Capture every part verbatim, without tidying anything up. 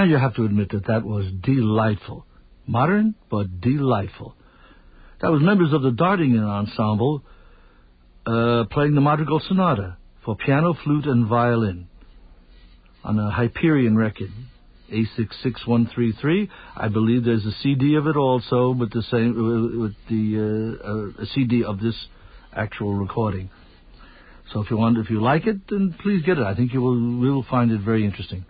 Now you have to admit that that was delightful. Modern, but delightful. That was members of the Dardingen Ensemble uh, playing the Madrigal Sonata for piano, flute, and violin on a Hyperion record, A six six one three three. I believe there's a C D of it also, with the same with the uh, uh, a C D of this actual recording. So if you want, if you like it, then please get it. I think you will will find it very interesting.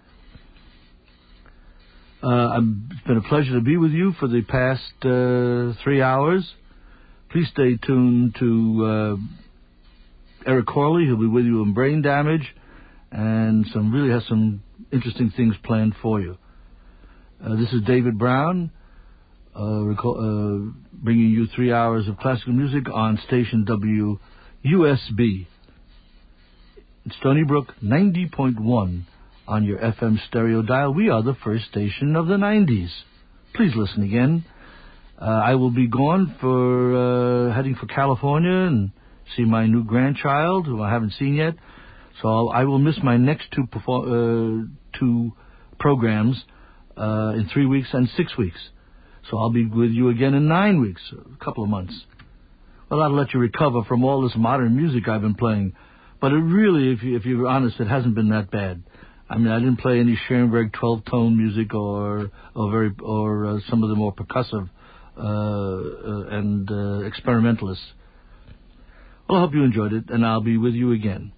Uh, it's been a pleasure to be with you for the past uh, three hours. Please stay tuned to uh, Eric Corley. He'll be with you in Brain Damage, and some really has some interesting things planned for you. Uh, this is David Brown, uh, reco- uh, bringing you three hours of classical music on station W U S B. In Stony Brook, ninety point one on your F M stereo dial. We are the first station of the nineties. Please listen again. Uh, I will be gone for uh, heading for California and see my new grandchild, who I haven't seen yet. So I'll, I will miss my next two perform, uh, two programs uh, in three weeks and six weeks. So I'll be with you again in nine weeks, a couple of months. Well, that'll let you recover from all this modern music I've been playing. But it really, if, you, if you're honest, it hasn't been that bad. I mean, I didn't play any Schoenberg twelve-tone music or or very or uh, some of the more percussive uh, uh, and uh, experimentalists. Well, I hope you enjoyed it, and I'll be with you again.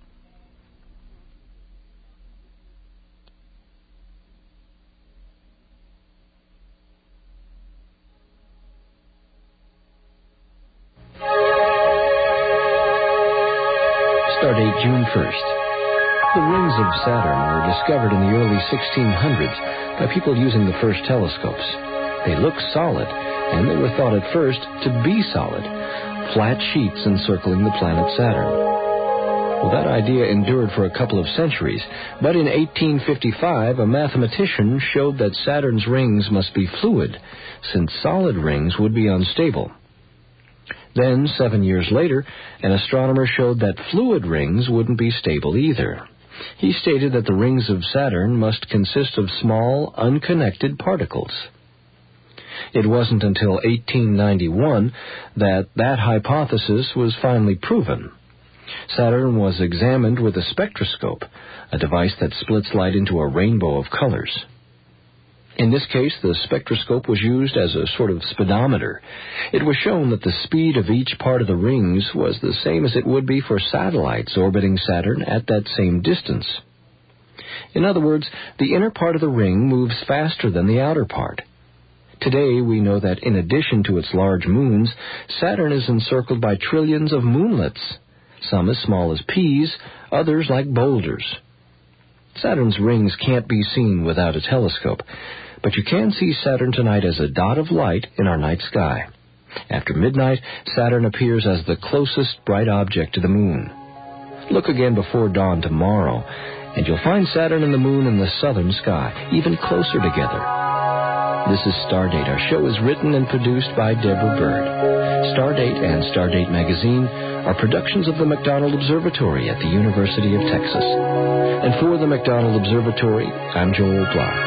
Stardate June first. The rings of Saturn were discovered in the early sixteen hundreds by people using the first telescopes. They look solid, and they were thought at first to be solid, flat sheets encircling the planet Saturn. Well, that idea endured for a couple of centuries, but in eighteen fifty-five, a mathematician showed that Saturn's rings must be fluid, since solid rings would be unstable. Then, seven years later, an astronomer showed that fluid rings wouldn't be stable either. He stated that the rings of Saturn must consist of small, unconnected particles. It wasn't until eighteen ninety-one that that hypothesis was finally proven. Saturn was examined with a spectroscope, a device that splits light into a rainbow of colors. In this case, the spectroscope was used as a sort of speedometer. It was shown that the speed of each part of the rings was the same as it would be for satellites orbiting Saturn at that same distance. In other words, the inner part of the ring moves faster than the outer part. Today, we know that in addition to its large moons, Saturn is encircled by trillions of moonlets, some as small as peas, others like boulders. Saturn's rings can't be seen without a telescope, but you can see Saturn tonight as a dot of light in our night sky. After midnight, Saturn appears as the closest bright object to the moon. Look again before dawn tomorrow, and you'll find Saturn and the moon in the southern sky, even closer together. This is Stardate. Our show is written and produced by Deborah Bird. Stardate and Stardate Magazine are productions of the McDonald Observatory at the University of Texas. And for the McDonald Observatory, I'm Joel Block.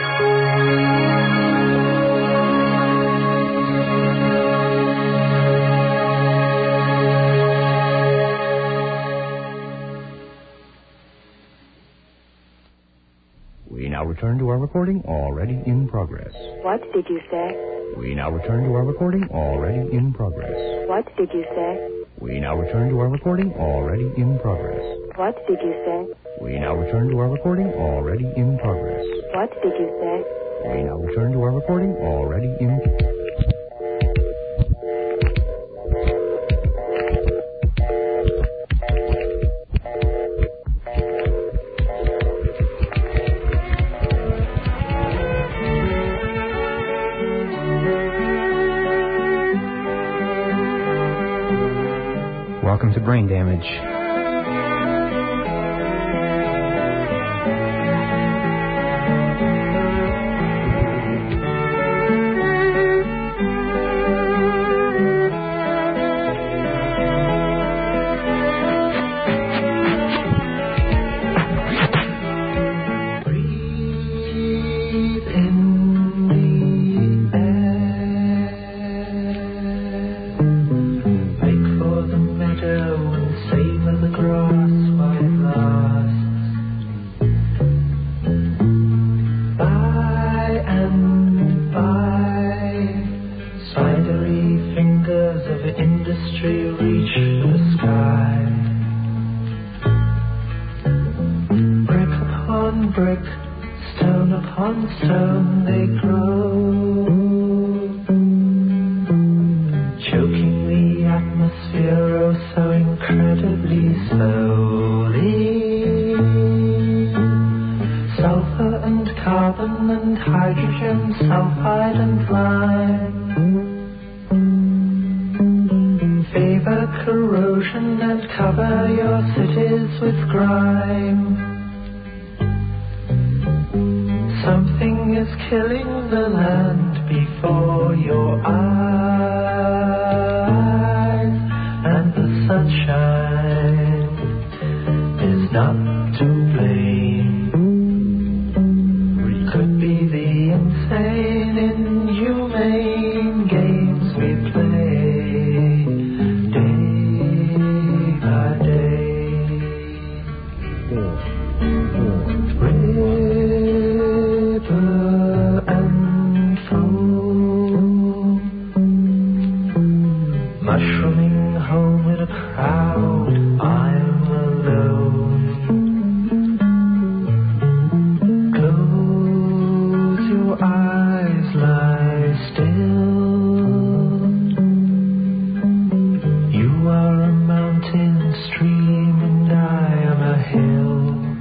We now return to our recording, already in progress. What did you say? We now return to our recording, already in progress. What did you say? We now return to our recording, already in progress. What did you say? We now return to our recording, already in progress. What did you say? We now return to our recording, already in progress. Welcome to Brain Damage. Breathe in. upon brick, stone upon stone they grow, choking the atmosphere oh so incredibly slowly. Sulfur and carbon and hydrogen, sulfide and lime, favor corrosion and cover your cities with grime. Something is killing the land before your eyes, and the sunshine is not to blame. Could be the insane, inhumane games we play day by day. River and foam, mushrooming home in a crowd, I'm alone. Eyes lie still. You are a mountain stream and I am a hill.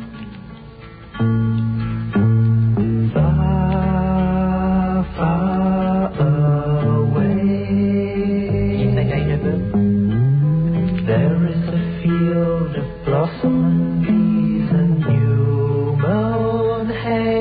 Far, far away. You think I never? There is a field of blossom and bees and new mown hay.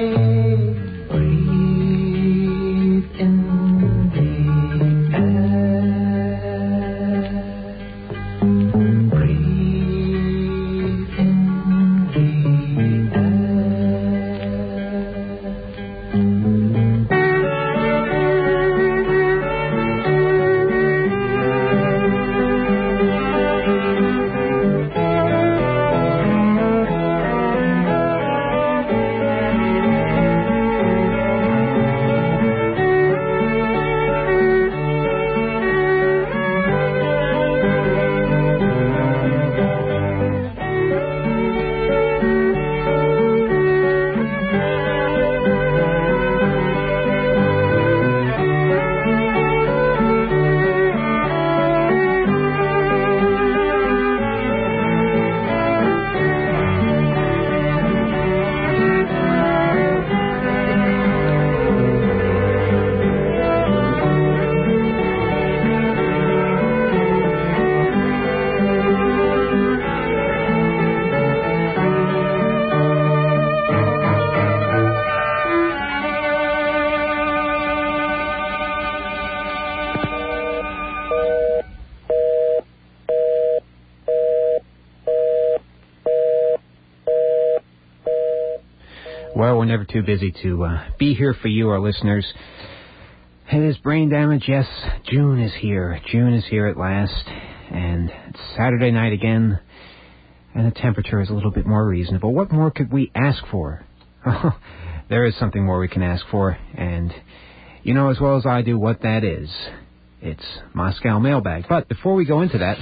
Well, we're never too busy to uh, be here for you, our listeners. It is Brain Damage. Yes, June is here. June is here at last. And it's Saturday night again. And the temperature is a little bit more reasonable. What more could we ask for? There is something more we can ask for. And you know as well as I do what that is. It's Moscow Mailbag. But before we go into that,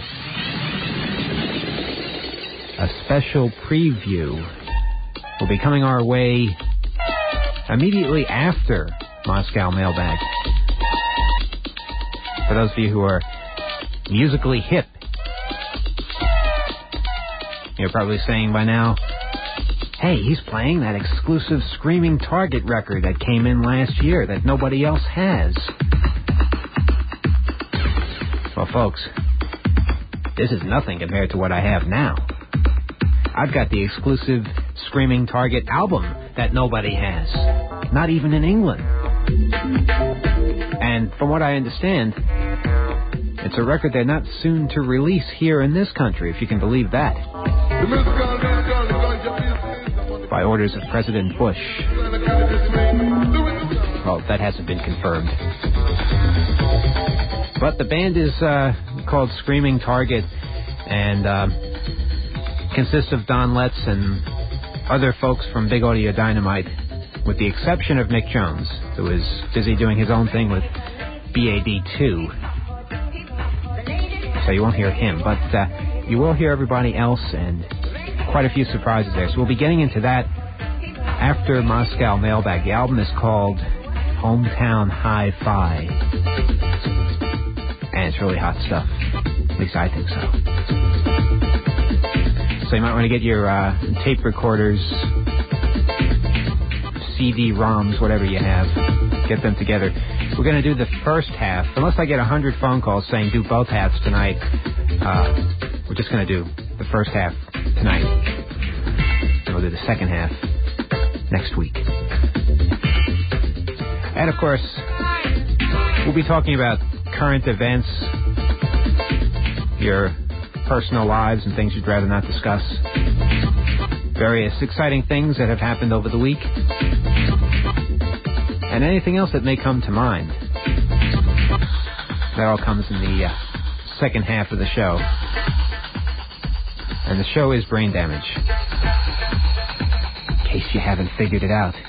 a special preview will be coming our way immediately after Moscow Mailbag. For those of you who are musically hip, you're probably saying by now, hey, he's playing that exclusive Screaming Target record that came in last year that nobody else has. Well, folks, this is nothing compared to what I have now. I've got the exclusive Screaming Target album that nobody has, not even in England. And from what I understand, it's a record they're not soon to release here in this country, if you can believe that. By orders of President Bush. Well, that hasn't been confirmed. But the band is uh, called Screaming Target, and uh, consists of Don Letts and other folks from Big Audio Dynamite, with the exception of Mick Jones, who is busy doing his own thing with B A D two. So you won't hear him, but uh, you will hear everybody else, and quite a few surprises there. So we'll be getting into that After Moscow Mailbag. The album is called Hometown Hi-Fi. And it's really hot stuff. At least I think so. So you might want to get your uh, tape recorders, C D ROMs, whatever you have. Get them together. We're going to do the first half. Unless I get one hundred phone calls saying do both halves tonight, uh, we're just going to do the first half tonight. And we'll do the second half next week. And, of course, we'll be talking about current events, your personal lives and things you'd rather not discuss, various exciting things that have happened over the week, and anything else that may come to mind. That all comes in the uh, second half of the show. And the show is Brain Damage, in case you haven't figured it out.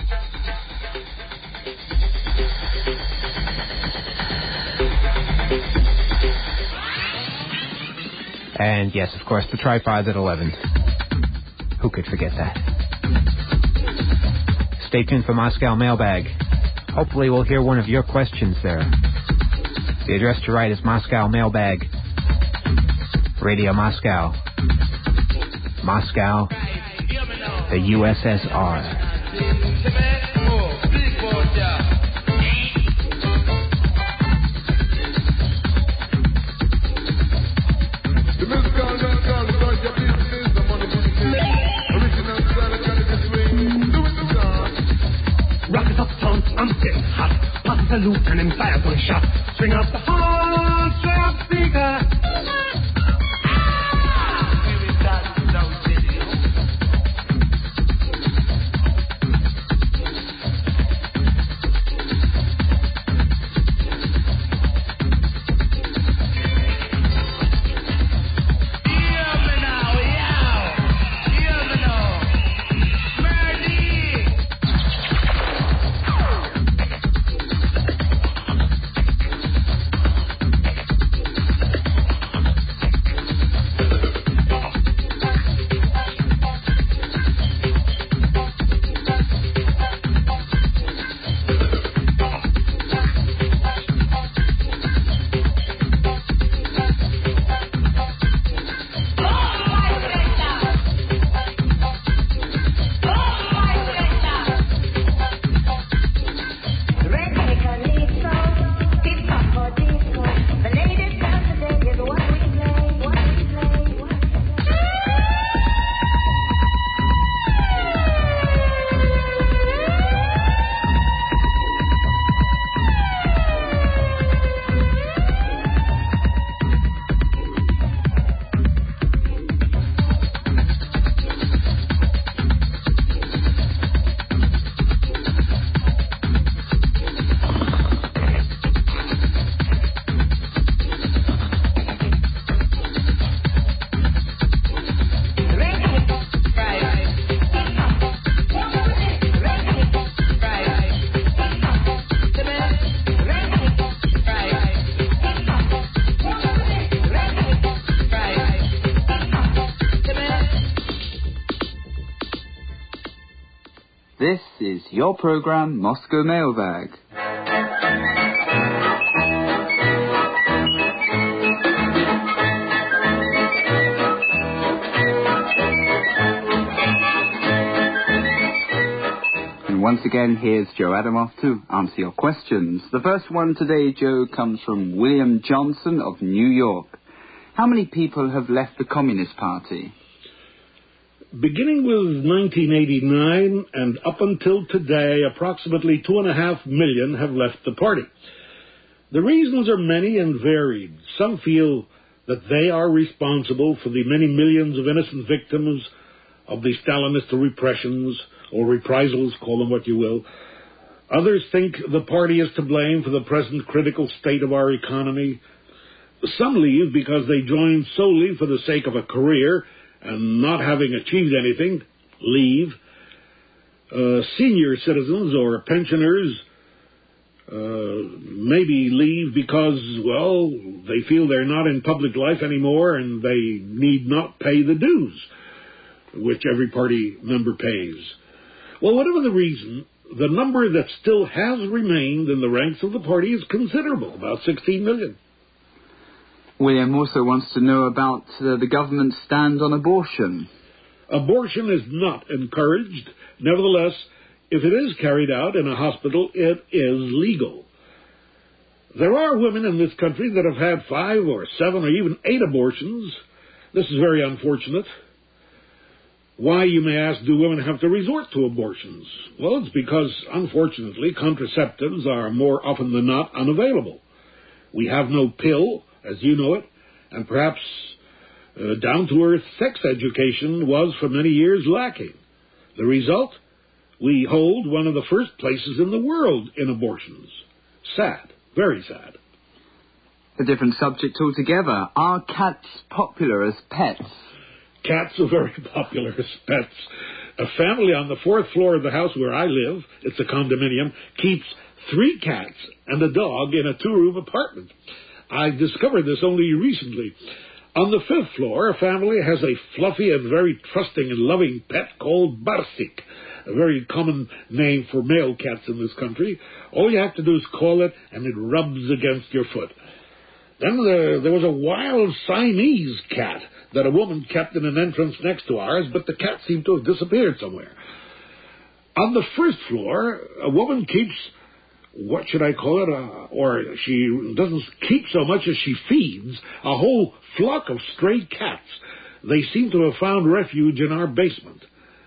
And yes, of course, the Tripods at eleven. Who could forget that? Stay tuned for Moscow Mailbag. Hopefully we'll hear one of your questions there. The address to write is Moscow Mailbag, Radio Moscow, Moscow, the U S S R. Rockets uptown, I'm getting hot. Popping salute and then fire for a shot. Swing up the horn, swing up the speaker. This is your program, Moscow Mailbag. And once again, here's Joe Adamoff to answer your questions. The first one today, Joe, comes from William Johnson of New York. How many people have left the Communist Party? Beginning with nineteen eighty-nine and up until today, approximately two and a half million have left the party. The reasons are many and varied. Some feel that they are responsible for the many millions of innocent victims of the Stalinist repressions or reprisals, call them what you will. Others think the party is to blame for the present critical state of our economy. Some leave because they joined solely for the sake of a career and not having achieved anything, leave. Uh, senior citizens or pensioners uh, maybe leave because, well, they feel they're not in public life anymore and they need not pay the dues, which every party member pays. Well, whatever the reason, the number that still has remained in the ranks of the party is considerable, about sixteen million. William also wants to know about uh, the government's stand on abortion. Abortion is not encouraged. Nevertheless, if it is carried out in a hospital, it is legal. There are women in this country that have had five or seven or even eight abortions. This is very unfortunate. Why, you may ask, do women have to resort to abortions? Well, it's because, unfortunately, contraceptives are more often than not unavailable. We have no pill, as you know it, and perhaps uh, down-to-earth sex education was for many years lacking. The result? We hold one of the first places in the world in abortions. Sad, very sad. A different subject altogether. Are cats popular as pets? Cats are very popular as pets. A family on the fourth floor of the house where I live, it's a condominium, keeps three cats and a dog in a two-room apartment. I discovered this only recently. On the fifth floor, a family has a fluffy and very trusting and loving pet called Barsik, a very common name for male cats in this country. All you have to do is call it, and it rubs against your foot. Then there, there was a wild Siamese cat that a woman kept in an entrance next to ours, but the cat seemed to have disappeared somewhere. On the first floor, a woman keeps, what should I call it, uh, or she doesn't keep so much as she feeds, a whole flock of stray cats. They seem to have found refuge in our basement.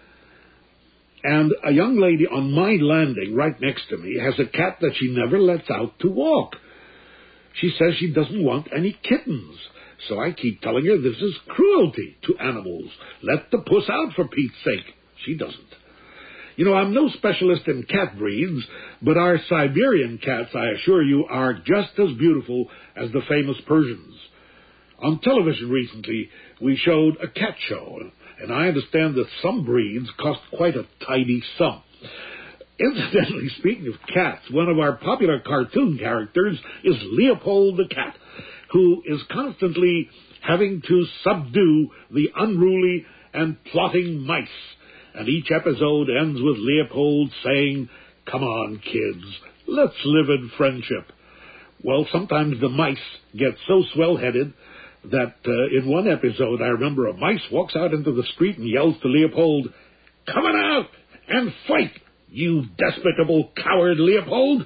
And a young lady on my landing right next to me has a cat that she never lets out to walk. She says she doesn't want any kittens. So I keep telling her this is cruelty to animals. Let the puss out, for Pete's sake. She doesn't. You know, I'm no specialist in cat breeds, but our Siberian cats, I assure you, are just as beautiful as the famous Persians. On television recently, we showed a cat show, and I understand that some breeds cost quite a tidy sum. Incidentally, speaking of cats, one of our popular cartoon characters is Leopold the cat, who is constantly having to subdue the unruly and plotting mice. And each episode ends with Leopold saying, "Come on, kids, let's live in friendship." Well, sometimes the mice get so swell-headed that uh, in one episode, I remember a mice walks out into the street and yells to Leopold, "Come on out and fight, you despicable coward, Leopold!"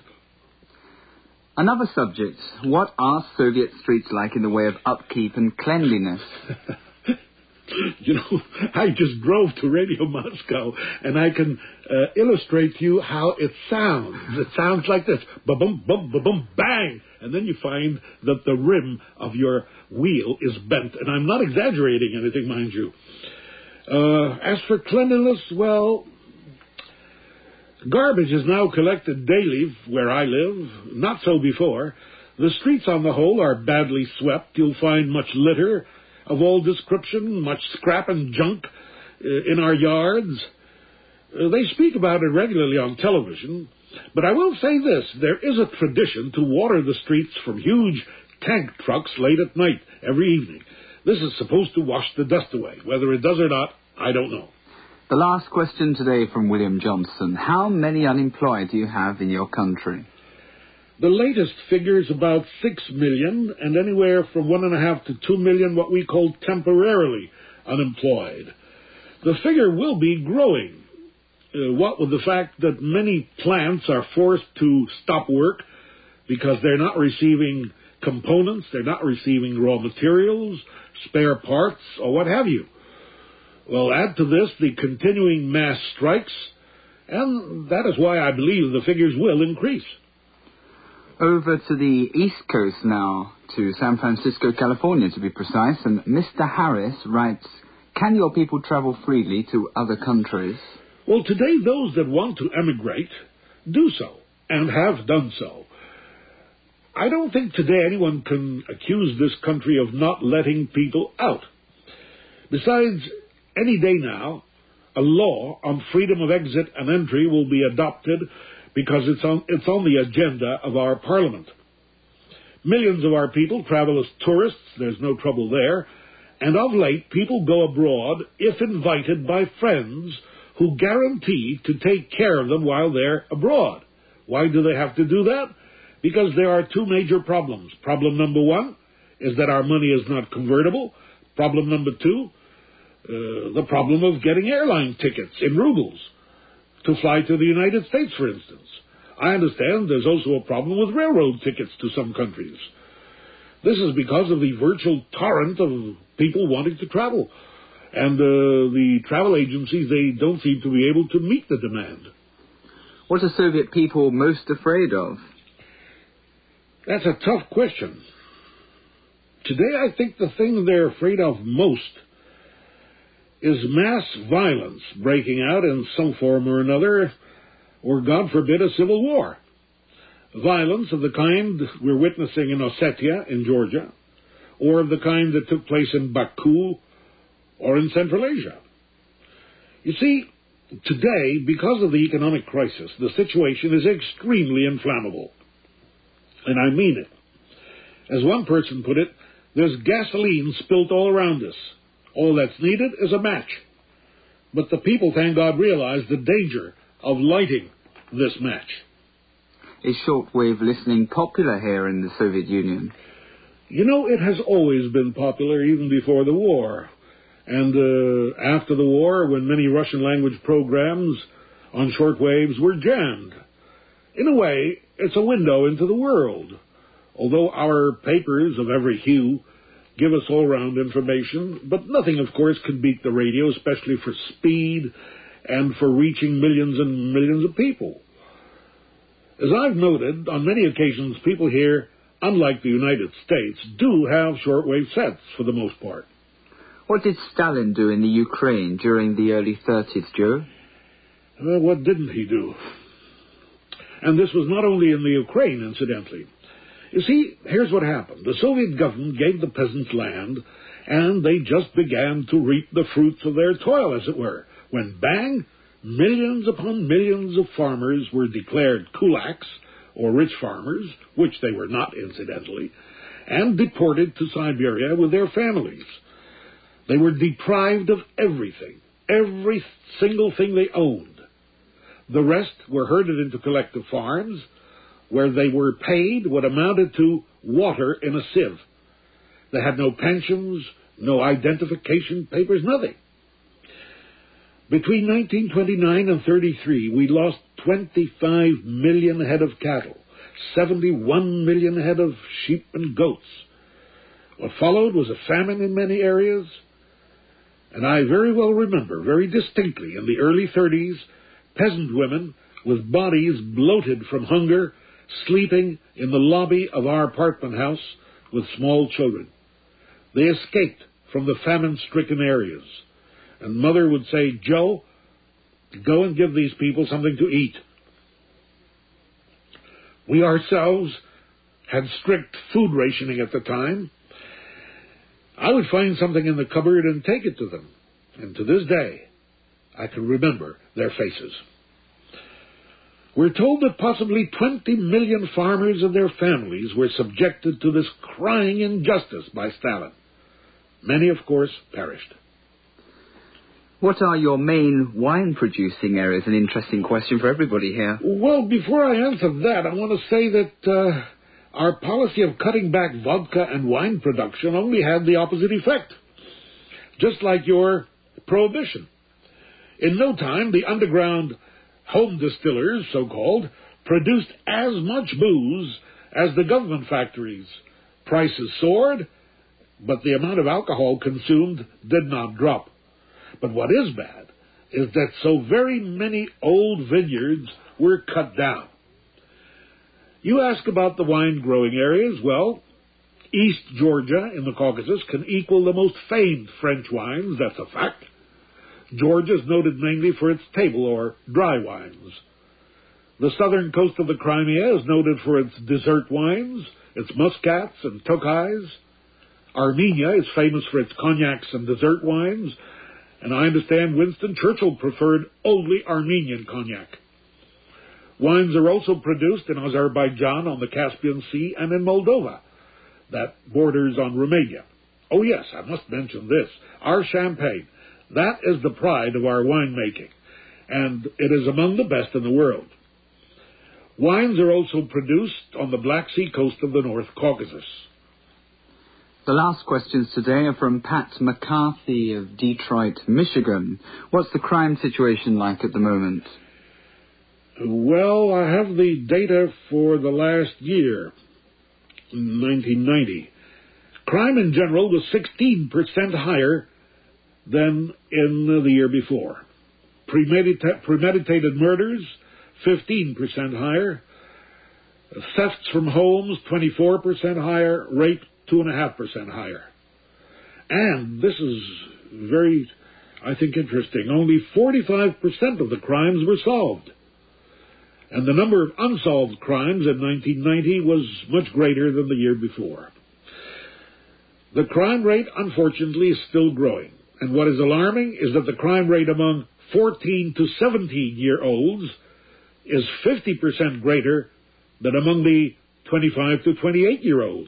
Another subject. What are Soviet streets like in the way of upkeep and cleanliness? You know, I just drove to Radio Moscow, and I can uh, illustrate to you how it sounds. It sounds like this: ba-bum, bum, ba-bum, bang! And then you find that the rim of your wheel is bent. And I'm not exaggerating anything, mind you. Uh, as for cleanliness, well, garbage is now collected daily where I live. Not so before. The streets on the whole are badly swept. You'll find much litter of all description, much scrap and junk uh, in our yards. Uh, they speak about it regularly on television, but I will say this: there is a tradition to water the streets from huge tank trucks late at night every evening. This is supposed to wash the dust away. Whether it does or not, I don't know. The last question today from William Johnson. How many unemployed do you have in your country? The latest figure is about six million, and anywhere from one and a half to two million what we call temporarily unemployed. The figure will be growing. Uh, what with the fact that many plants are forced to stop work because they're not receiving components, they're not receiving raw materials, spare parts, or what have you. Well, add to this the continuing mass strikes, and that is why I believe the figures will increase. Over to the East Coast now, to San Francisco, California, to be precise. And Mister Harris writes, can your people travel freely to other countries? Well, today those that want to emigrate do so, and have done so. I don't think today anyone can accuse this country of not letting people out. Besides, any day now, a law on freedom of exit and entry will be adopted because it's on, it's on the agenda of our parliament. Millions of our people travel as tourists, there's no trouble there, and of late people go abroad if invited by friends who guarantee to take care of them while they're abroad. Why do they have to do that? Because there are two major problems. Problem number one is that our money is not convertible. Problem number two, uh, the problem of getting airline tickets in rubles to fly to the United States, for instance. I understand there's also a problem with railroad tickets to some countries. This is because of the virtual torrent of people wanting to travel. And uh, the travel agencies, they don't seem to be able to meet the demand. What are Soviet people most afraid of? That's a tough question. Today, I think the thing they're afraid of most is mass violence breaking out in some form or another, or, God forbid, a civil war. Violence of the kind we're witnessing in Ossetia, in Georgia, or of the kind that took place in Baku or in Central Asia. You see, today, because of the economic crisis, the situation is extremely inflammable. And I mean it. As one person put it, there's gasoline spilt all around us. All that's needed is a match. But the people, thank God, realize the danger of lighting this match. Is shortwave listening popular here in the Soviet Union? You know, it has always been popular, even before the war. And uh, after the war, when many Russian-language programs on shortwaves were jammed. In a way, it's a window into the world. Although our papers of every hue give us all-round information, but nothing, of course, can beat the radio, especially for speed and for reaching millions and millions of people. As I've noted, on many occasions, people here, unlike the United States, do have shortwave sets for the most part. What did Stalin do in the Ukraine during the early thirties, Joe? Well, what didn't he do? And this was not only in the Ukraine, incidentally. You see, here's what happened. The Soviet government gave the peasants land, and they just began to reap the fruits of their toil, as it were, when bang, millions upon millions of farmers were declared kulaks, or rich farmers, which they were not, incidentally, and deported to Siberia with their families. They were deprived of everything, every single thing they owned. The rest were herded into collective farms, where they were paid what amounted to water in a sieve. They had no pensions, no identification papers, nothing. Between nineteen twenty-nine and thirty-three, we lost twenty-five million head of cattle, seventy-one million head of sheep and goats. What followed was a famine in many areas, and I very well remember, very distinctly, in the early thirties, peasant women with bodies bloated from hunger, sleeping in the lobby of our apartment house with small children. They escaped from the famine-stricken areas. And Mother would say, Joe, go and give these people something to eat. We ourselves had strict food rationing at the time. I would find something in the cupboard and take it to them. And to this day, I can remember their faces. We're told that possibly twenty million farmers and their families were subjected to this crying injustice by Stalin. Many, of course, perished. What are your main wine-producing areas? An interesting question for everybody here. Well, before I answer that, I want to say that uh, our policy of cutting back vodka and wine production only had the opposite effect. Just like your prohibition. In no time, the underground home distillers, so-called, produced as much booze as the government factories. Prices soared, but the amount of alcohol consumed did not drop. But what is bad is that so very many old vineyards were cut down. You ask about the wine-growing areas. Well, East Georgia in the Caucasus can equal the most famed French wines. That's a fact. Georgia is noted mainly for its table or dry wines. The southern coast of the Crimea is noted for its dessert wines, its muscats and tokais. Armenia is famous for its cognacs and dessert wines, and I understand Winston Churchill preferred only Armenian cognac. Wines are also produced in Azerbaijan on the Caspian Sea and in Moldova, that borders on Romania. Oh yes, I must mention this. Our champagne, that is the pride of our winemaking. and it is among the best in the world. Wines are also produced on the Black Sea coast of the North Caucasus. The last questions today are from Pat McCarthy of Detroit, Michigan. What's the crime situation like at the moment? Well, I have the data for the last year, nineteen ninety. Crime in general was sixteen percent higher than in the year before. Premedita- premeditated murders, fifteen percent higher. Thefts from homes, twenty-four percent higher. Rape, two point five percent higher. And this is very, I think, interesting. Only forty-five percent of the crimes were solved. And the number of unsolved crimes in nineteen ninety was much greater than the year before. The crime rate, unfortunately, is still growing. And what is alarming is that the crime rate among fourteen to seventeen-year-olds is fifty percent greater than among the twenty-five to twenty-eight-year-olds.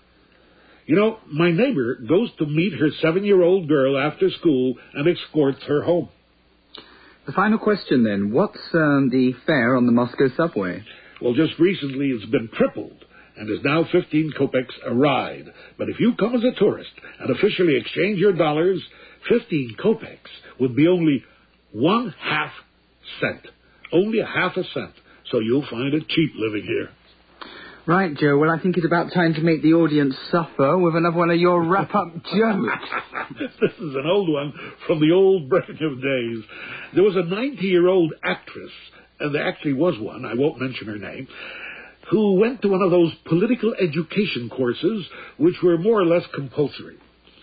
You know, my neighbor goes to meet her seven-year-old girl after school and escorts her home. The final question, then. What's um, the fare on the Moscow subway? Well, just recently it's been tripled and is now fifteen kopecks a ride. But if you come as a tourist and officially exchange your dollars, fifteen kopecks would be only one half cent. Only a half a cent. So you'll find it cheap living here. Right, Joe. Well, I think it's about time to make the audience suffer with another one of your wrap-up jokes. This is an old one from the old Brezhnev days. There was a ninety-year-old actress, and there actually was one, I won't mention her name, who went to one of those political education courses which were more or less compulsory.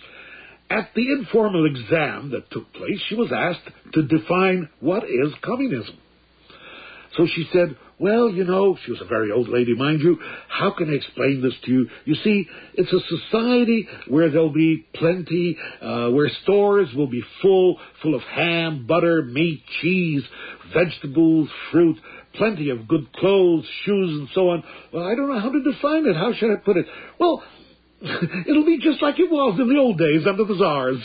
At the informal exam that took place, she was asked to define what is communism. So she said, well, you know, she was a very old lady, mind you, how can I explain this to you? You see, it's a society where there'll be plenty, uh, where stores will be full, full of ham, butter, meat, cheese, vegetables, fruit, plenty of good clothes, shoes, and so on. Well, I don't know how to define it. How should I put it? Well, it'll be just like it was in the old days under the Tsars.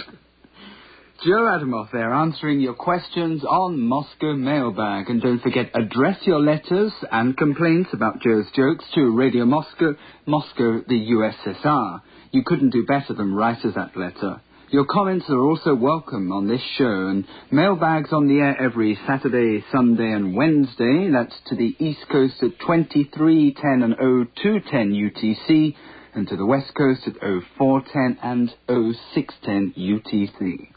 Joe Adamov there, answering your questions on Moscow Mailbag. And don't forget, address your letters and complaints about Joe's jokes to Radio Moscow, Moscow, the U S S R. You couldn't do better than write us that letter. Your comments are also welcome on this show, and Mailbag's on the air every Saturday, Sunday and Wednesday. That's to the East Coast at twenty-three ten and oh two ten U T C, and to the West Coast at oh four ten and oh six ten U T C.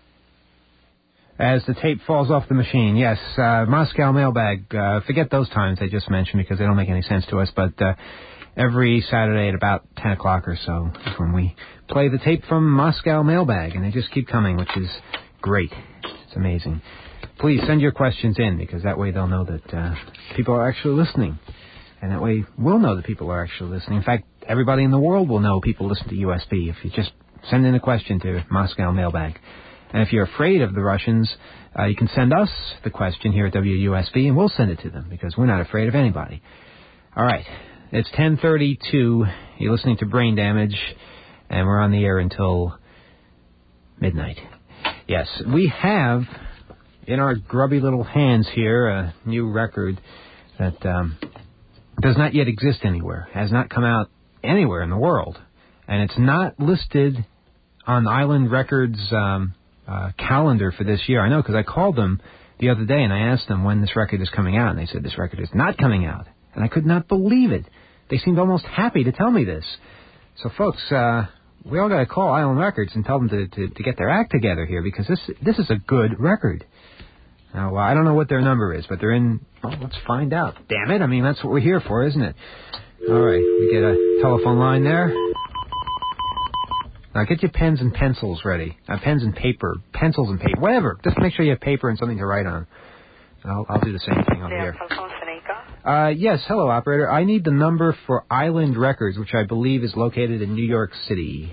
As the tape falls off the machine, yes, uh, Moscow Mailbag. Uh, forget those times I just mentioned because they don't make any sense to us, but uh, every Saturday at about ten o'clock or so is when we play the tape from Moscow Mailbag, and they just keep coming, which is great. It's amazing. Please send your questions in, because that way they'll know that uh, people are actually listening, and that way we'll know that people are actually listening. In fact, everybody in the world will know people listen to U S B if you just send in a question to Moscow Mailbag. And if you're afraid of the Russians, uh, you can send us the question here at W U S B, and we'll send it to them, because we're not afraid of anybody. All right. It's ten thirty-two. You're listening to Brain Damage, and we're on the air until midnight. Yes, we have in our grubby little hands here a new record that um, does not yet exist anywhere, has not come out anywhere in the world, and it's not listed on Island Records' um, uh, calendar for this year. I know, because I called them the other day and I asked them when this record is coming out, and they said this record is not coming out, and I could not believe it. They seemed almost happy to tell me this. So, folks, uh, we all got to call Island Records and tell them to, to, to get their act together here, because this this is a good record. Now, uh, I don't know what their number is, but they're in... Well, let's find out. Damn it. I mean, that's what we're here for, isn't it? All right. We get a telephone line there. Now, get your pens and pencils ready. Uh, pens and paper. Pencils and paper. Whatever. Just make sure you have paper and something to write on. I'll, I'll do the same thing over here. Uh, yes, hello, operator. I need the number for Island Records, which I believe is located in New York City.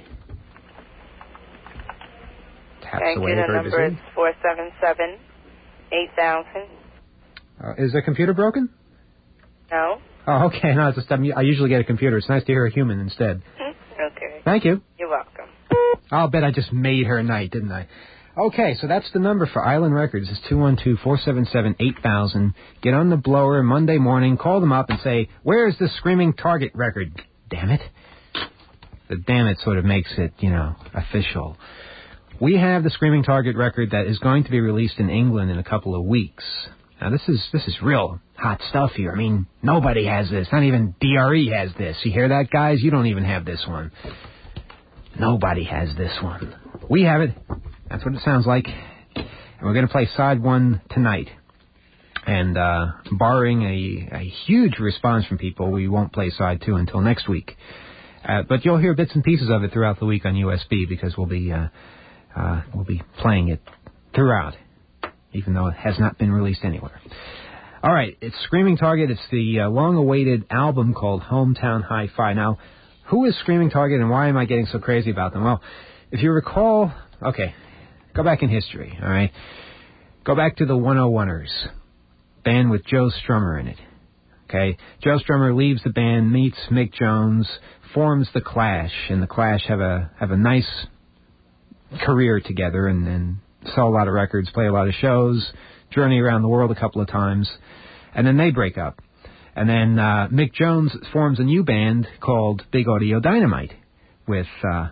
Taps Thank away you. The very number busy. is four seven seven, eight thousand. Uh, is the computer broken? No. Oh, okay. No, it's just, I'm, I usually get a computer. It's nice to hear a human instead. Okay. Thank you. You're welcome. I'll bet I just made her night, didn't I? Okay, so that's the number for Island Records. It's two one two, four seven seven, eight thousand. Get on the blower Monday morning, call them up and say, where's the Screaming Target record? Damn it. The damn it sort of makes it, you know, official. We have the Screaming Target record that is going to be released in England in a couple of weeks. Now, this is this is real hot stuff here. I mean, nobody has this. Not even D R E has this. You hear that, guys? You don't even have this one. Nobody has this one. We have it. That's what it sounds like. And we're going to play side one tonight. And uh, barring a, a huge response from people, we won't play side two until next week. Uh, but you'll hear bits and pieces of it throughout the week on U S B because we'll be uh, uh, we'll be playing it throughout, even though it has not been released anywhere. All right, it's Screaming Target. It's the uh, long-awaited album called Hometown Hi-Fi. Now, who is Screaming Target and why am I getting so crazy about them? Well, if you recall, okay, go back in history, all right? Go back to the one oh oneers, band with Joe Strummer in it, okay? Joe Strummer leaves the band, meets Mick Jones, forms The Clash, and The Clash have a have a nice career together and, and sell a lot of records, play a lot of shows, journey around the world a couple of times, and then they break up. And then uh, Mick Jones forms a new band called Big Audio Dynamite with uh,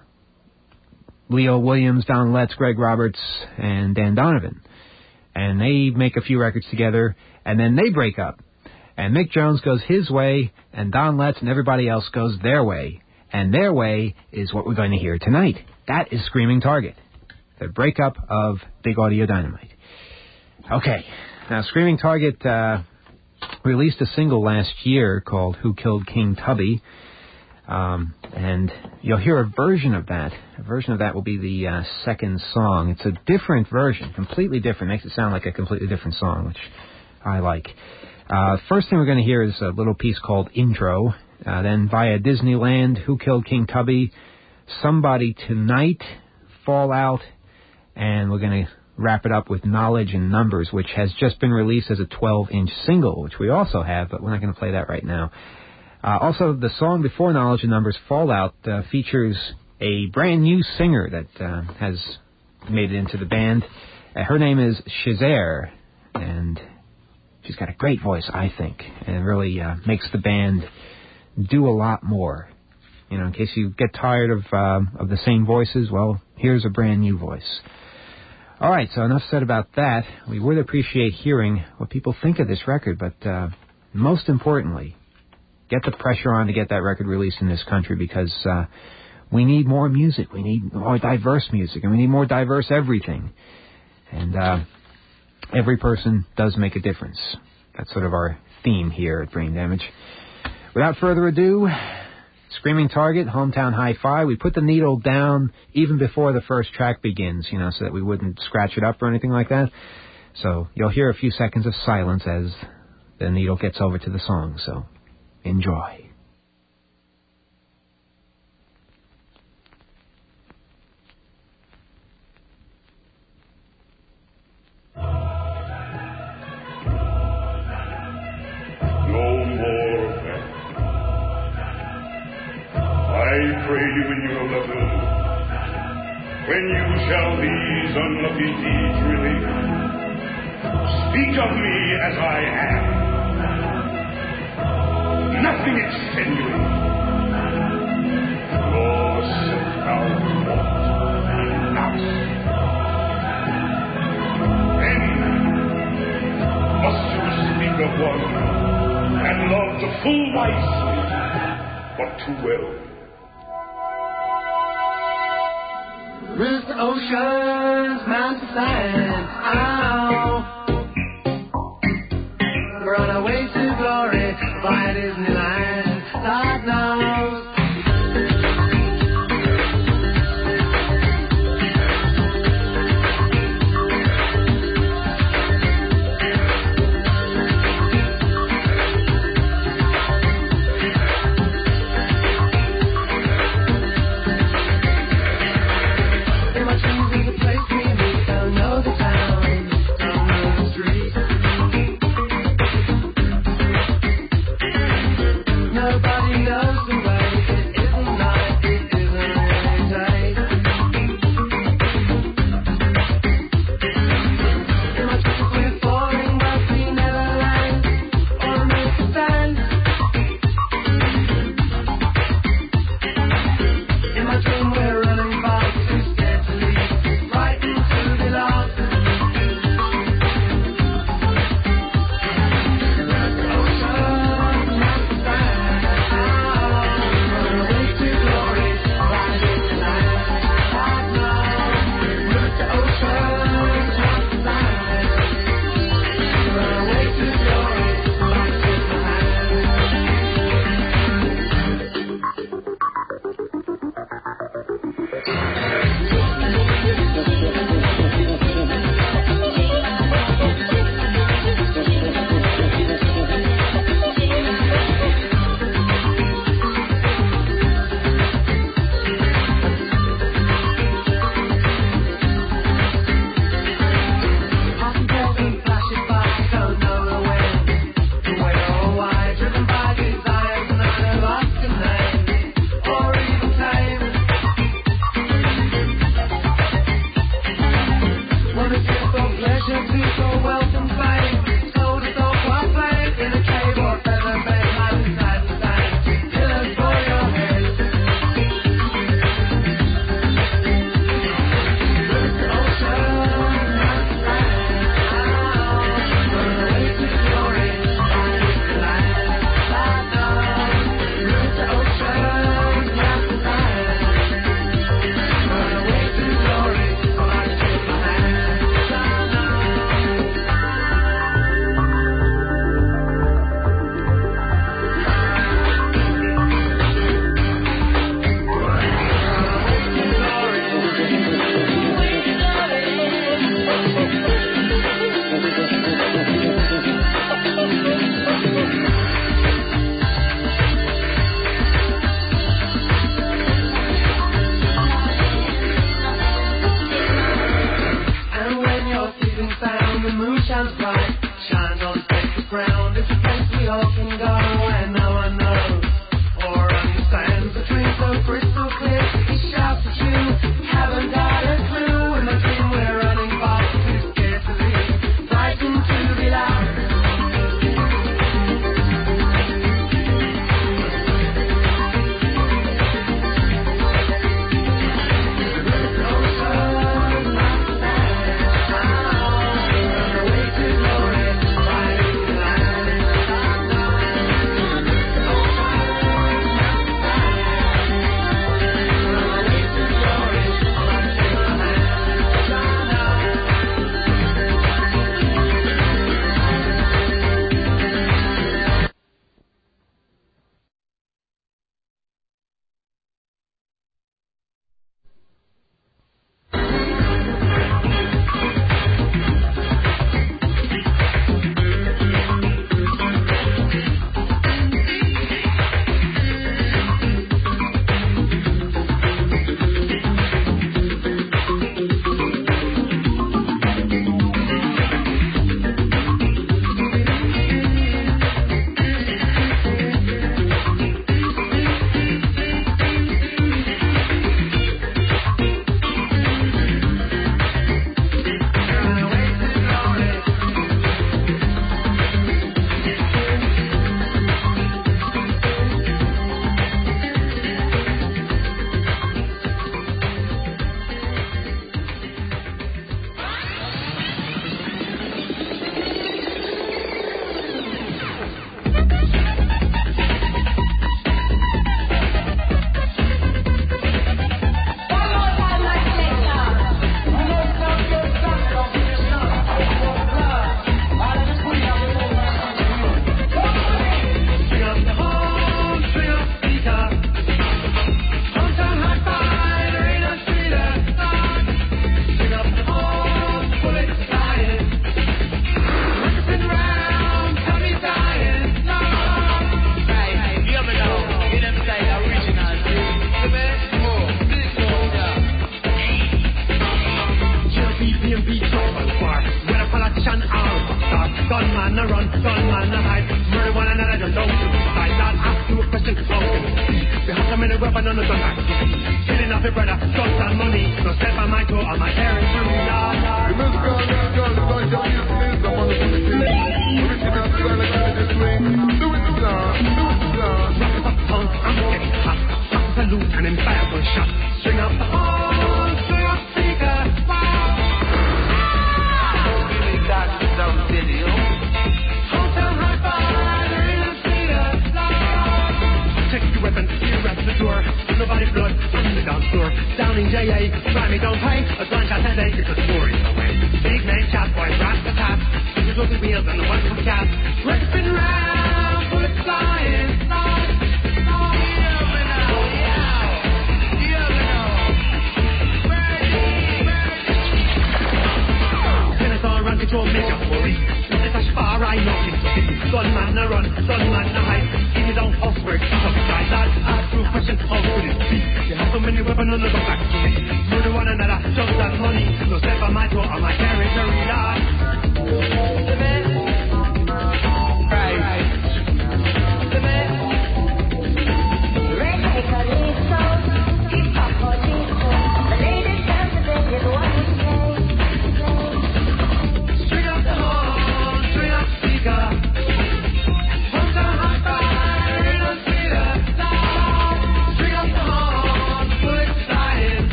Leo Williams, Don Letts, Greg Roberts, and Dan Donovan. And they make a few records together, and then they break up. And Mick Jones goes his way, and Don Letts and everybody else goes their way. And their way is what we're going to hear tonight. That is Screaming Target, the breakup of Big Audio Dynamite. Okay, now Screaming Target uh, released a single last year called Who Killed King Tubby, um, and you'll hear a version of that. A version of that will be the uh, second song. It's a different version, completely different. Makes it sound like a completely different song, which I like. Uh, first thing we're going to hear is a little piece called Intro. Uh, then via Disneyland, Who Killed King Tubby, Somebody Tonight, Fallout, and we're going to wrap it up with Knowledge and Numbers, which has just been released as a twelve-inch single, which we also have, but we're not going to play that right now. Uh, also, the song before Knowledge and Numbers, Fallout, uh, features a brand new singer that uh, has made it into the band. Uh, her name is Shazer, and she's got a great voice, I think, and really uh, makes the band do a lot more. You know, in case you get tired of um, of the same voices, well, here's a brand new voice. All right, so enough said about that. We would appreciate hearing what people think of this record, but uh, most importantly, get the pressure on to get that record released in this country because uh, we need more music. We need more diverse music, and we need more diverse everything. And uh, every person does make a difference. That's sort of our theme here at Brain Damage. Without further ado, Screaming Target, Hometown Hi-Fi. We put the needle down even before the first track begins, you know, so that we wouldn't scratch it up or anything like that. So you'll hear a few seconds of silence as the needle gets over to the song. So enjoy. I pray you in your level, when you shall these unlucky deeds relate, speak of me as I am, nothing extenuate, nor set thou forth not. Then must you speak of one, and love the full wisely, but too well. River oceans, mountain sand, ow. Run away to glory by Disneyland, God knows. Nobody knows down, take the ground. It's a place we all can go, and no one knows or understands. The dream so crystal clear, he shouts at you, haven't got a clue. In the dream we're running fast, too scared to leave, frightened to be loud.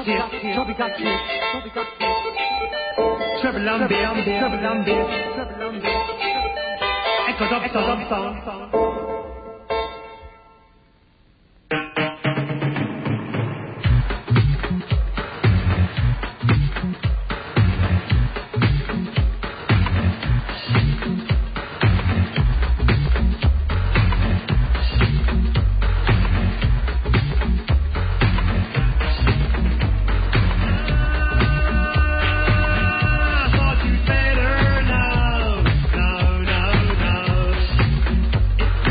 here, Toby got here, Toby got here. Treble on bass, treble on bass, treble on bass. Echo dub sound, sound, sound. It's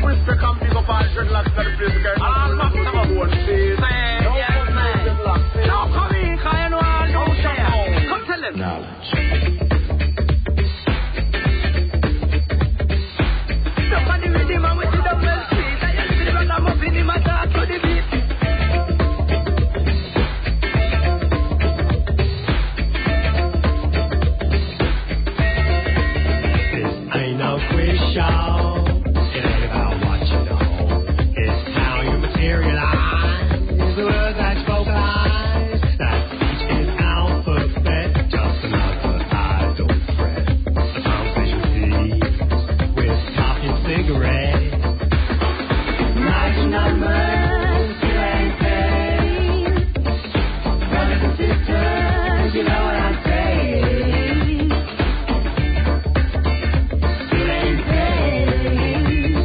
respect and big up all dreadlocks to the place, girl. Ah, maximum one, please. Yes, man. Now come in, cause you know all you share. Come tell them. Knowledge. Stop on the rhythm and we see the well street. I just see the brother muffin him and talk to the beat. This ain't no quiz show. It ain't about what you know. It's how you materialize the words I vocalize. That speech is alphabet, just another I don't fret. A conversation piece with coffee and cigarette. Nice numbers, still ain't paid. Brothers and sisters, you know what I'm saying. Still ain't paid.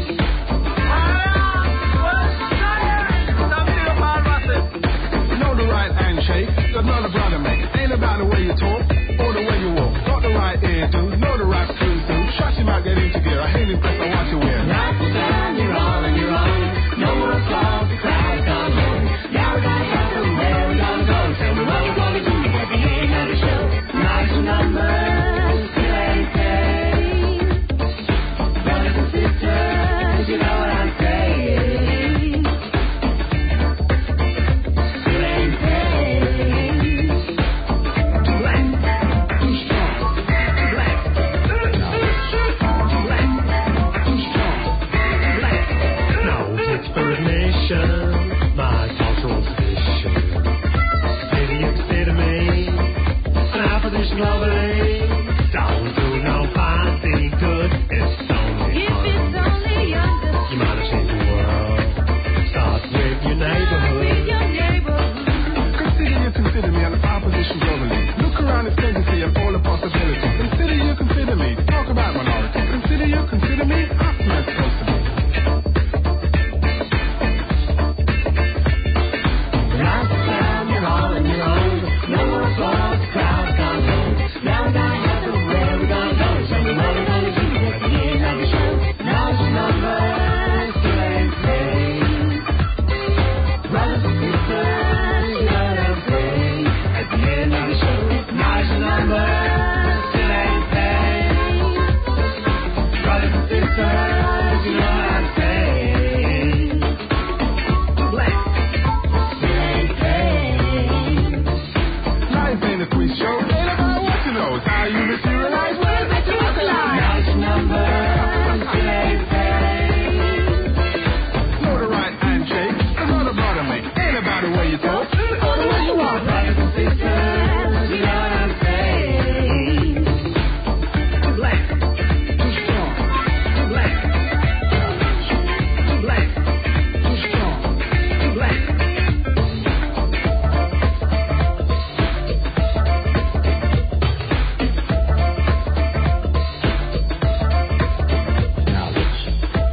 Know the right handshake, there's not a brother, mate. Ain't about the way you talk or the way you walk. Got the right ear, do, know the right clues, do. Trust you might get into gear. I hate impressed, I want you wear. Not the time, you're all on your own. No more applause, the crowd's gone home. Now we gotta have them, where we gonna go? Tell me what we're gonna do at the end of the show. Nice numbers, still ain't paid. Brothers and sisters, you know what I'm saying. Still ain't paid. Too black, too strong, too black. Too black, too strong, too black. No explanation, my cultural tradition. Maybe you can say to me, an opposition globally. Don't do no party good, it's only If fun. it's only under You might have changed the world. Start with your neighborhood. with your neighborhood. Consider you consider me an opposition globally. Look around the stage and see all the possibilities. Consider you consider me. Talk about minority. Consider you consider me. Ask me it's supposed to be. Not the sound, you're all on your own. No more applause, the crowd's gone home. Now we gotta have them, where we gonna go? Tell me what we're gonna do at the end of the show. Nice numbers, still ain't paid. Brothers and sisters, you know what I'm saying. At the end of the show, nice numbers, still ain't paid. Brothers and sisters, you know what I'm saying. Black, still ain't paid. Life ain't a quiz show. Ain't about what you know. It's how you materialize. We'll make you look alive. Nice numbers, still ain't paid. Know the right handshake. There's not a brother, mate. Ain't about the way you talk or the way you walk. Brothers and sisters, you know what I'm saying. Too black, too strong, too black. Too black, too strong, too black. Knowledge.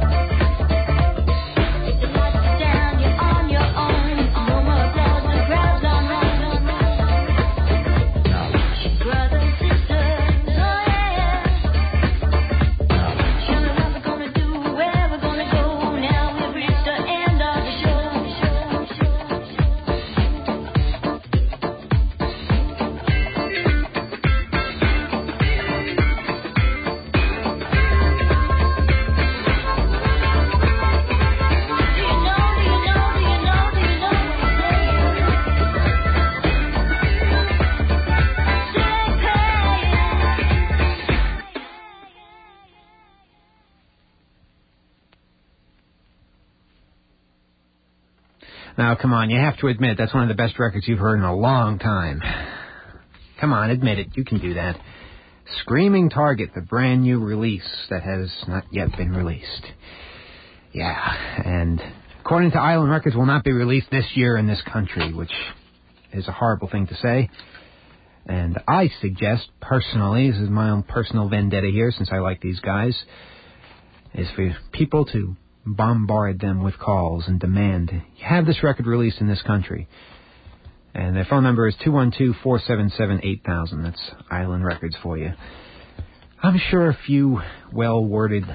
Down, you're on your own. No more applause, the crowd's gone home. Knowledge. Brothers, sisters, oh yeah. Knowledge. Tell me what we're gonna do, where we're gonna go. Now we've reached the end of the show. Do you know, do you know, do you know, do you know what I'm Now, come on, you have to admit that's one of the best records you've heard in a long time. Come on, admit it. You can do that. Screaming Target, the brand new release that has not yet been released. Yeah, and according to Island Records, will not be released this year in this country, which is a horrible thing to say. And I suggest, personally, this is my own personal vendetta here, since I like these guys, is for people to bombard them with calls and demand, have this record released in this country. And their phone number is two one two, four seven seven, eight thousand. That's Island Records for you. I'm sure a few well-worded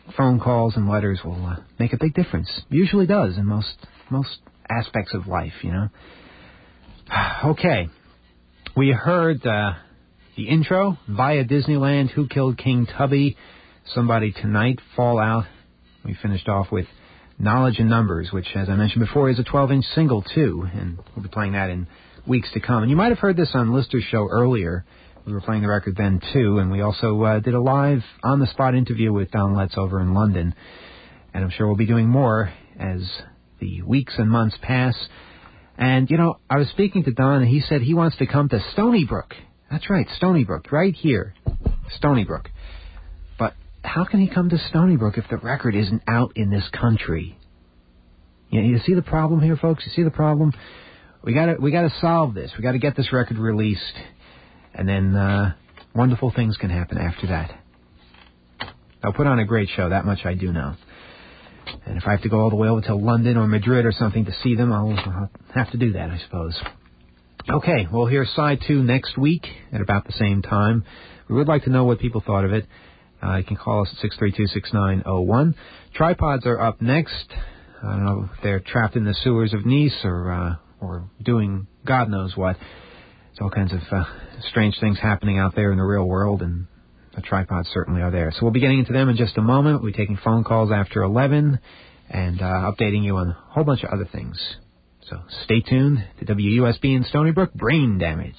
phone calls and letters will uh, make a big difference. Usually does in most most aspects of life, you know. Okay. We heard uh, the intro via Disneyland, Who Killed King Tubby, Somebody Tonight, Fallout. We finished off with Knowledge and Numbers, which, as I mentioned before, is a twelve-inch single, too, and we'll be playing that in weeks to come. And you might have heard this on Lister's show earlier. We were playing the record then, too, and we also uh, did a live, on-the-spot interview with Don Letts over in London. And I'm sure we'll be doing more as the weeks and months pass. And, you know, I was speaking to Don, and he said he wants to come to Stony Brook. That's right, Stony Brook, right here. Stony Brook. But how can he come to Stony Brook if the record isn't out in this country? You, you see the problem here, folks? You see the problem? We gotta, we gotta solve this. We gotta get this record released. And then uh, wonderful things can happen after that. I'll put on a great show, that much I do know. And if I have to go all the way over to London or Madrid or something to see them, I'll, I'll have to do that, I suppose. Okay, we'll hear side two next week at about the same time. We would like to know what people thought of it. Uh, you can call us at six three two, six nine zero one. Tripods are up next. I don't know if they're trapped in the sewers of Nice or uh, or doing God knows what. There's all kinds of uh, strange things happening out there in the real world, and the tripods certainly are there. So we'll be getting into them in just a moment. We'll be taking phone calls after eleven and uh, updating you on a whole bunch of other things. So stay tuned to W U S B in Stony Brook, Brain Damage.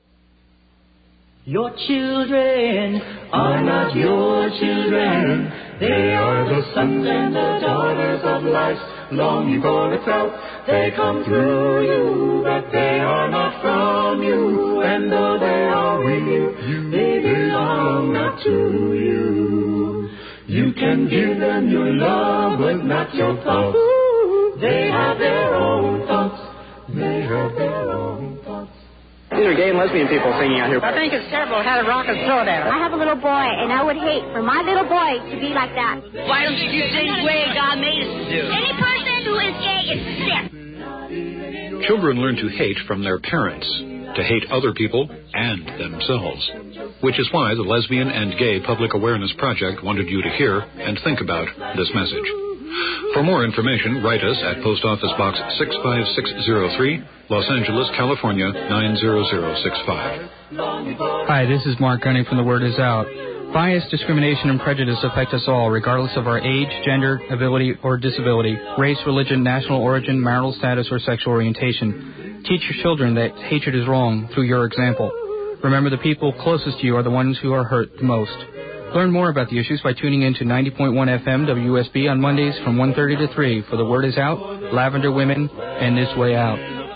Your children are not your children. They are the sons and the daughters of life. Long before it's out, they come through you, but they are not from you. And though they are with you, they belong not to you. You can give them your love, but not your thoughts. They have their own thoughts. They have their own thoughts. These are gay and lesbian people singing out here. I think it's terrible how the rock and throw that. I have a little boy, and I would hate for my little boy to be like that. Why don't you sing the way God made us to do? Any person who is gay is sick. Children learn to hate from their parents, to hate other people and themselves, which is why the Lesbian and Gay Public Awareness Project wanted you to hear and think about this message. For more information, write us at Post Office Box six five six zero three, Los Angeles, California, nine zero zero six five. Hi, this is Mark Gunning from The Word Is Out. Bias, discrimination, and prejudice affect us all, regardless of our age, gender, ability, or disability, race, religion, national origin, marital status, or sexual orientation. Teach your children that hatred is wrong through your example. Remember, the people closest to you are the ones who are hurt the most. Learn more about the issues by tuning in to ninety point one F M W U S B on Mondays from one thirty to three for The Word Is Out, Lavender Women, and This Way Out.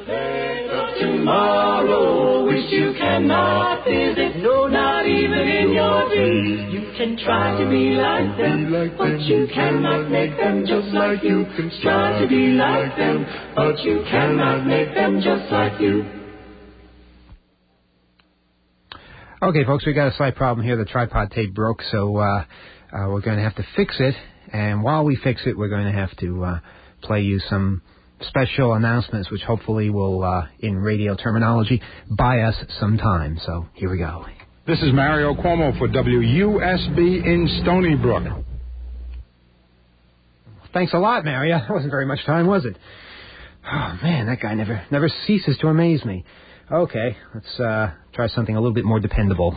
Tomorrow, which you cannot visit, no, not even in your dreams. You can try to be like them, but you cannot make them just like you. Try to be like them, but you cannot make them just like you. Okay, folks, we got a slight problem here. The tripod tape broke, so uh, uh, we're going to have to fix it. And while we fix it, we're going to have to uh, play you some special announcements, which hopefully will, uh, in radio terminology, buy us some time. So here we go. This is Mario Cuomo for W U S B in Stony Brook. Thanks a lot, Mario. That wasn't very much time, was it? Oh, man, that guy never never ceases to amaze me. Okay, let's uh, try something a little bit more dependable.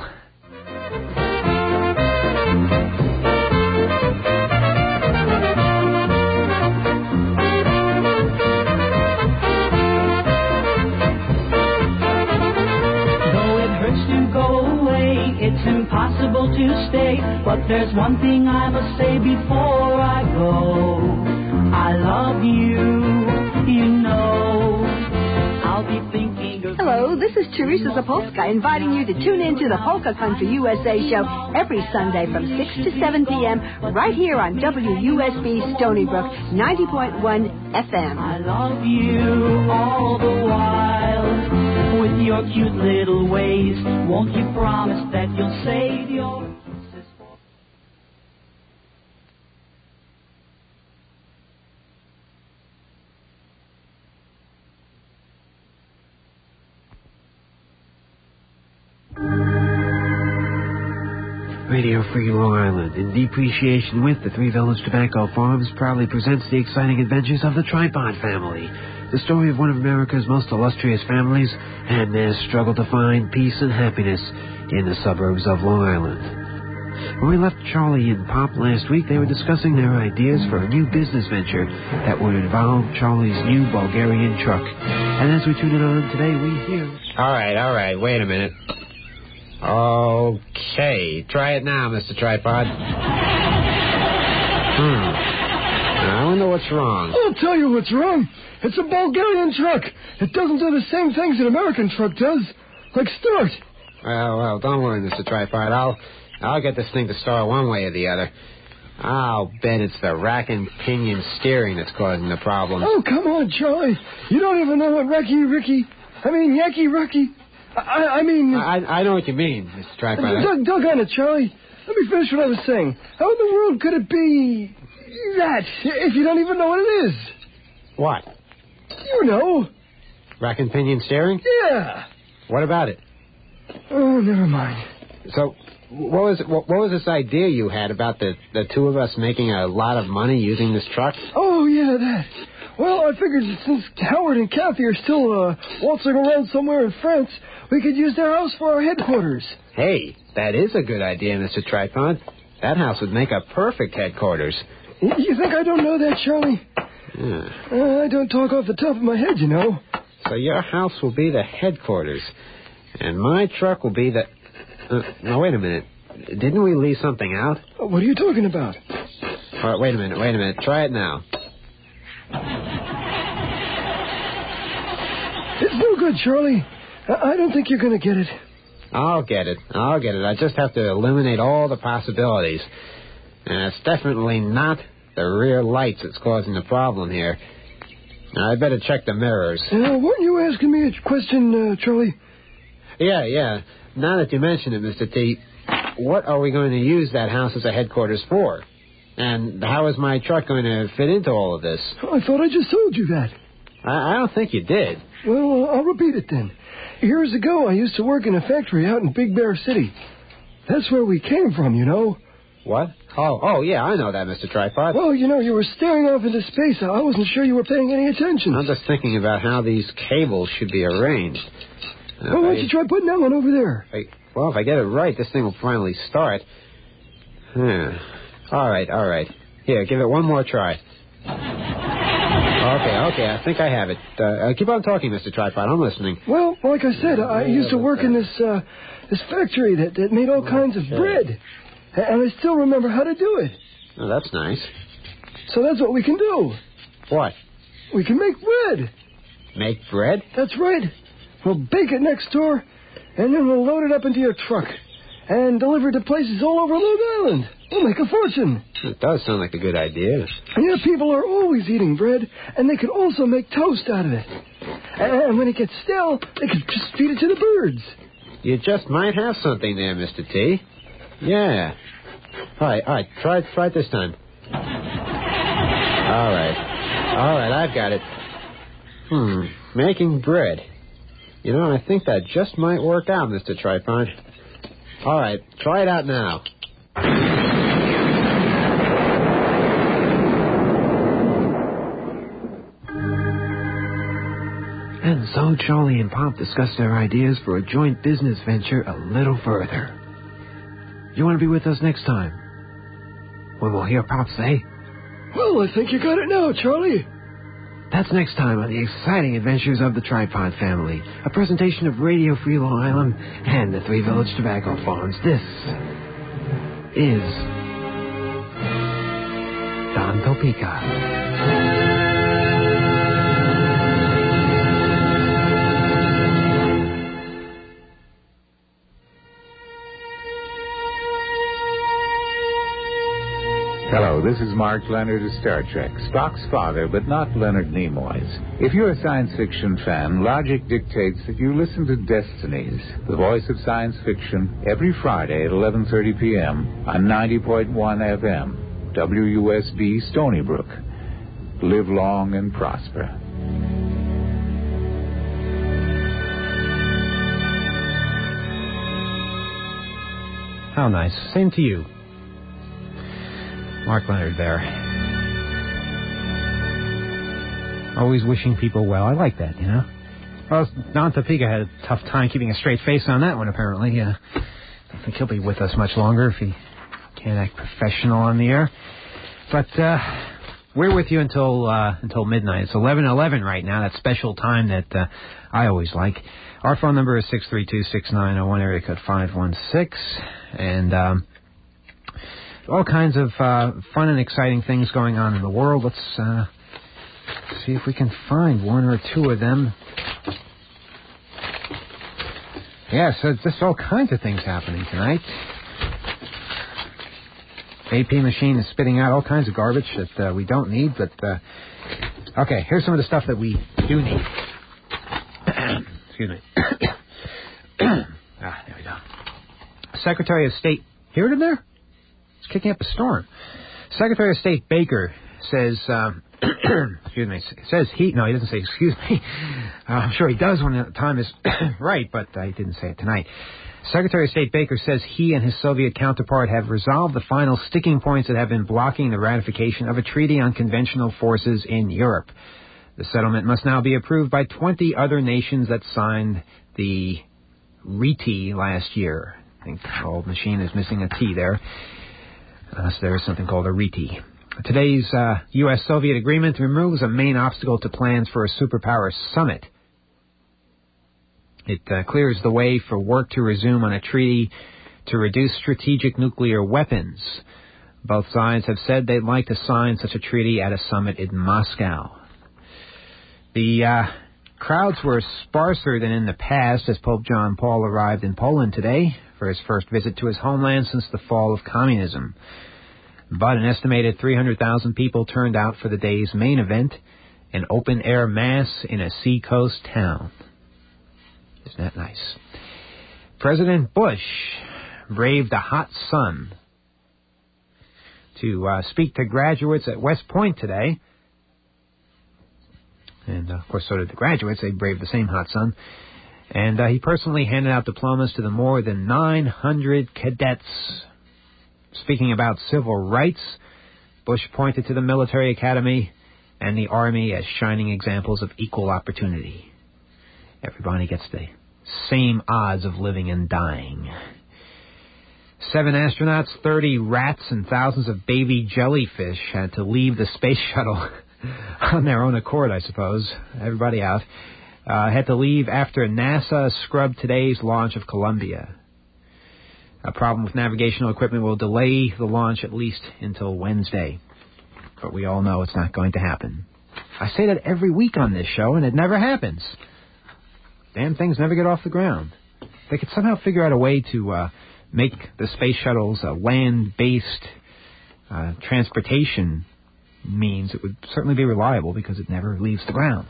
It's impossible to stay, but there's one thing I must say before I go. I love you, you know. I'll be thinking of... Hello, this is Teresa Zapolska inviting you to tune in to the Polka Country U S A show every Sunday from six to seven p.m. right here on W U S B Stony Brook, ninety point one F M. I love you all the while. With your cute little ways, won't you promise that you'll save your... Radio Free Long Island, in depreciation with the Three Village Tobacco Farms, proudly presents the exciting adventures of the Tripod family. The story of one of America's most illustrious families and their struggle to find peace and happiness in the suburbs of Long Island. When we left Charlie and Pop last week, they were discussing their ideas for a new business venture that would involve Charlie's new Bulgarian truck. And as we tune in on today, we hear... All right, all right, wait a minute. Okay, try it now, Mister Tripod. Hmm. I wonder what's wrong. I'll tell you what's wrong. It's a Bulgarian truck. It doesn't do the same things an American truck does. Like start. Well, well, don't worry, Mister Tripod. I'll... I'll get this thing to start one way or the other. I'll bet it's the rack and pinion steering that's causing the problem. Oh, come on, Charlie. You don't even know what Recky Ricky... I mean, Yacky Rucky... I, I mean... I, I know what you mean, Mister Tripod. Dug, dug on it, Charlie. Let me finish what I was saying. How in the world could it be... that, if you don't even know what it is? What? You know. Rack and pinion steering? Yeah. What about it? Oh, never mind. So... What was what, what was this idea you had about the, the two of us making a lot of money using this truck? Oh, yeah, that. Well, I figured since Howard and Kathy are still uh, waltzing around somewhere in France, we could use their house for our headquarters. Hey, that is a good idea, Mister Tripod. That house would make a perfect headquarters. You think I don't know that, Charlie? Yeah. Uh, I don't talk off the top of my head, you know. So your house will be the headquarters, and my truck will be the... Uh, now, wait a minute. Didn't we leave something out? What are you talking about? All right, wait a minute, wait a minute. Try it now. It's no good, Charlie. I, I don't think you're going to get it. I'll get it. I'll get it. I just have to eliminate all the possibilities. And it's definitely not the rear lights that's causing the problem here. Now, I better check the mirrors. Uh, weren't you asking me a question, uh, Charlie? Yeah, yeah. Now that you mention it, Mister T, what are we going to use that house as a headquarters for? And how is my truck going to fit into all of this? I thought I just told you that. I, I don't think you did. Well, I'll repeat it then. Years ago, I used to work in a factory out in Big Bear City. That's where we came from, you know. What? Oh, oh, yeah, I know that, Mister Tripod. Well, you know, you were staring off into space. I wasn't sure you were paying any attention. I'm just thinking about how these cables should be arranged. Well, why don't you try putting that one over there? I, well, if I get it right, this thing will finally start. Hmm. All right, all right. Here, give it one more try. Okay, okay, I think I have it. Uh, keep on talking, Mister Tripod. I'm listening. Well, like I said, I used to work in this uh, this factory that, that made all kinds of bread. And I still remember how to do it. Oh, that's nice. So that's what we can do. What? We can make bread. Make bread? That's right. We'll bake it next door, and then we'll load it up into your truck and deliver it to places all over Long Island. We'll make a fortune. It does sound like a good idea. And yeah, people are always eating bread, and they could also make toast out of it. And when it gets stale, they could just feed it to the birds. You just might have something there, Mister T. Yeah. All right, all right. Try, try it this time. All right. All right, I've got it. Hmm. Making bread. You know, I think that just might work out, Mister Tripod. All right, try it out now. And so Charlie and Pop discussed their ideas for a joint business venture a little further. You want to be with us next time? When we'll hear Pop say, well, I think you got it now, Charlie. That's next time on the exciting adventures of the Tripod family, a presentation of Radio Free Long Island and the Three Village Tobacco Farms. This is Don Topeka. Hello, this is Mark Leonard of Star Trek, Spock's father, but not Leonard Nimoy's. If you're a science fiction fan, logic dictates that you listen to Destinies, the voice of science fiction, every Friday at eleven thirty p.m. on ninety point one F M, W U S B Stony Brook. Live long and prosper. How nice. Same to you. Mark Leonard there. Always wishing people well. I like that, you know. Well, Don Topeka had a tough time keeping a straight face on that one, apparently. Yeah. I don't think he'll be with us much longer if he can't act professional on the air. But uh, we're with you until uh, until midnight. It's eleven eleven right now, that special time that uh, I always like. Our phone number is six three two, six nine zero one, area code five one six. And um, all kinds of uh, fun and exciting things going on in the world. Let's uh, see if we can find one or two of them. Yeah, so there's all kinds of things happening tonight. A P machine is spitting out all kinds of garbage that uh, we don't need, but... Uh, okay, here's some of the stuff that we do need. Excuse me. ah, there we go. Secretary of State... Hear it in there? It's kicking up a storm. Secretary of State Baker says... Um, excuse me. Says he... No, he doesn't say excuse me. Uh, I'm sure he does when the time is right, but uh, he didn't say it tonight. Secretary of State Baker says he and his Soviet counterpart have resolved the final sticking points that have been blocking the ratification of a treaty on conventional forces in Europe. The settlement must now be approved by twenty other nations that signed the R I T I last year. I think the old machine is missing a T there. Uh, so there is something called a R I T I. Today's uh, U S Soviet agreement removes a main obstacle to plans for a superpower summit. It uh, clears the way for work to resume on a treaty to reduce strategic nuclear weapons. Both sides have said they'd like to sign such a treaty at a summit in Moscow. The uh, crowds were sparser than in the past as Pope John Paul arrived in Poland today for his first visit to his homeland since the fall of communism. But an estimated three hundred thousand people turned out for the day's main event, an open-air mass in a seacoast town. Isn't that nice? President Bush braved the hot sun to uh, speak to graduates at West Point today. And, uh, of course, so did the graduates. They braved the same hot sun. And uh, he personally handed out diplomas to the more than nine hundred cadets. Speaking about civil rights, Bush pointed to the military academy and the Army as shining examples of equal opportunity. Everybody gets the same odds of living and dying. Seven astronauts, thirty rats, and thousands of baby jellyfish had to leave the space shuttle on their own accord, I suppose. Everybody out. Uh, had to leave after NASA scrubbed today's launch of Columbia. A problem with navigational equipment will delay the launch at least until Wednesday. But we all know it's not going to happen. I say that every week on this show, and it never happens. Damn things never get off the ground. If they could somehow figure out a way to uh, make the space shuttles a land-based uh, transportation means, it would certainly be reliable because it never leaves the ground.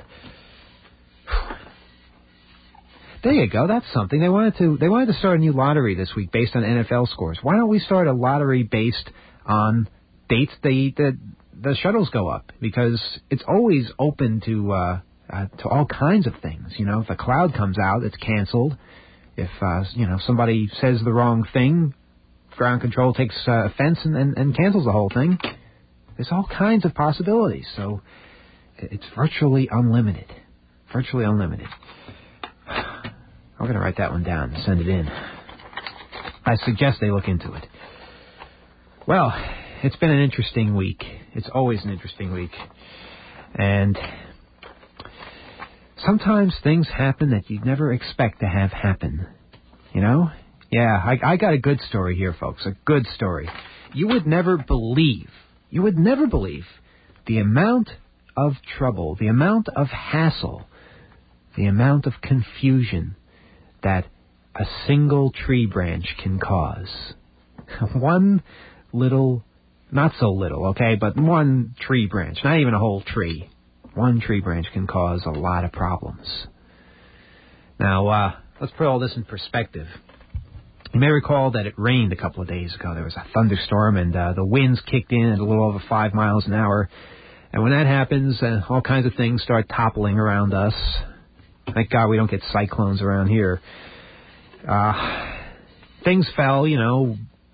There you go. That's something. They wanted to. They wanted to start a new lottery this week based on N F L scores. Why don't we start a lottery based on dates the the, the shuttles go up? Because it's always open to uh, uh, to all kinds of things. You know, if a cloud comes out, it's canceled. If uh, you know somebody says the wrong thing, ground control takes uh, offense and, and, and cancels the whole thing. There's all kinds of possibilities. So it's virtually unlimited. Virtually unlimited. I'm going to write that one down and send it in. I suggest they look into it. Well, it's been an interesting week. It's always an interesting week. And sometimes things happen that you'd never expect to have happen. You know? Yeah, I, I got a good story here, folks. A good story. You would never believe, you would never believe the amount of trouble, the amount of hassle, the amount of confusion that a single tree branch can cause. One little, not so little, okay, but one tree branch, not even a whole tree. One tree branch can cause a lot of problems. Now, uh, let's put all this in perspective. You may recall that it rained a couple of days ago. There was a thunderstorm, and uh, the winds kicked in at a little over five miles an hour. And when that happens, uh, all kinds of things start toppling around us. Thank God we don't get cyclones around here. Uh, things fell, you know,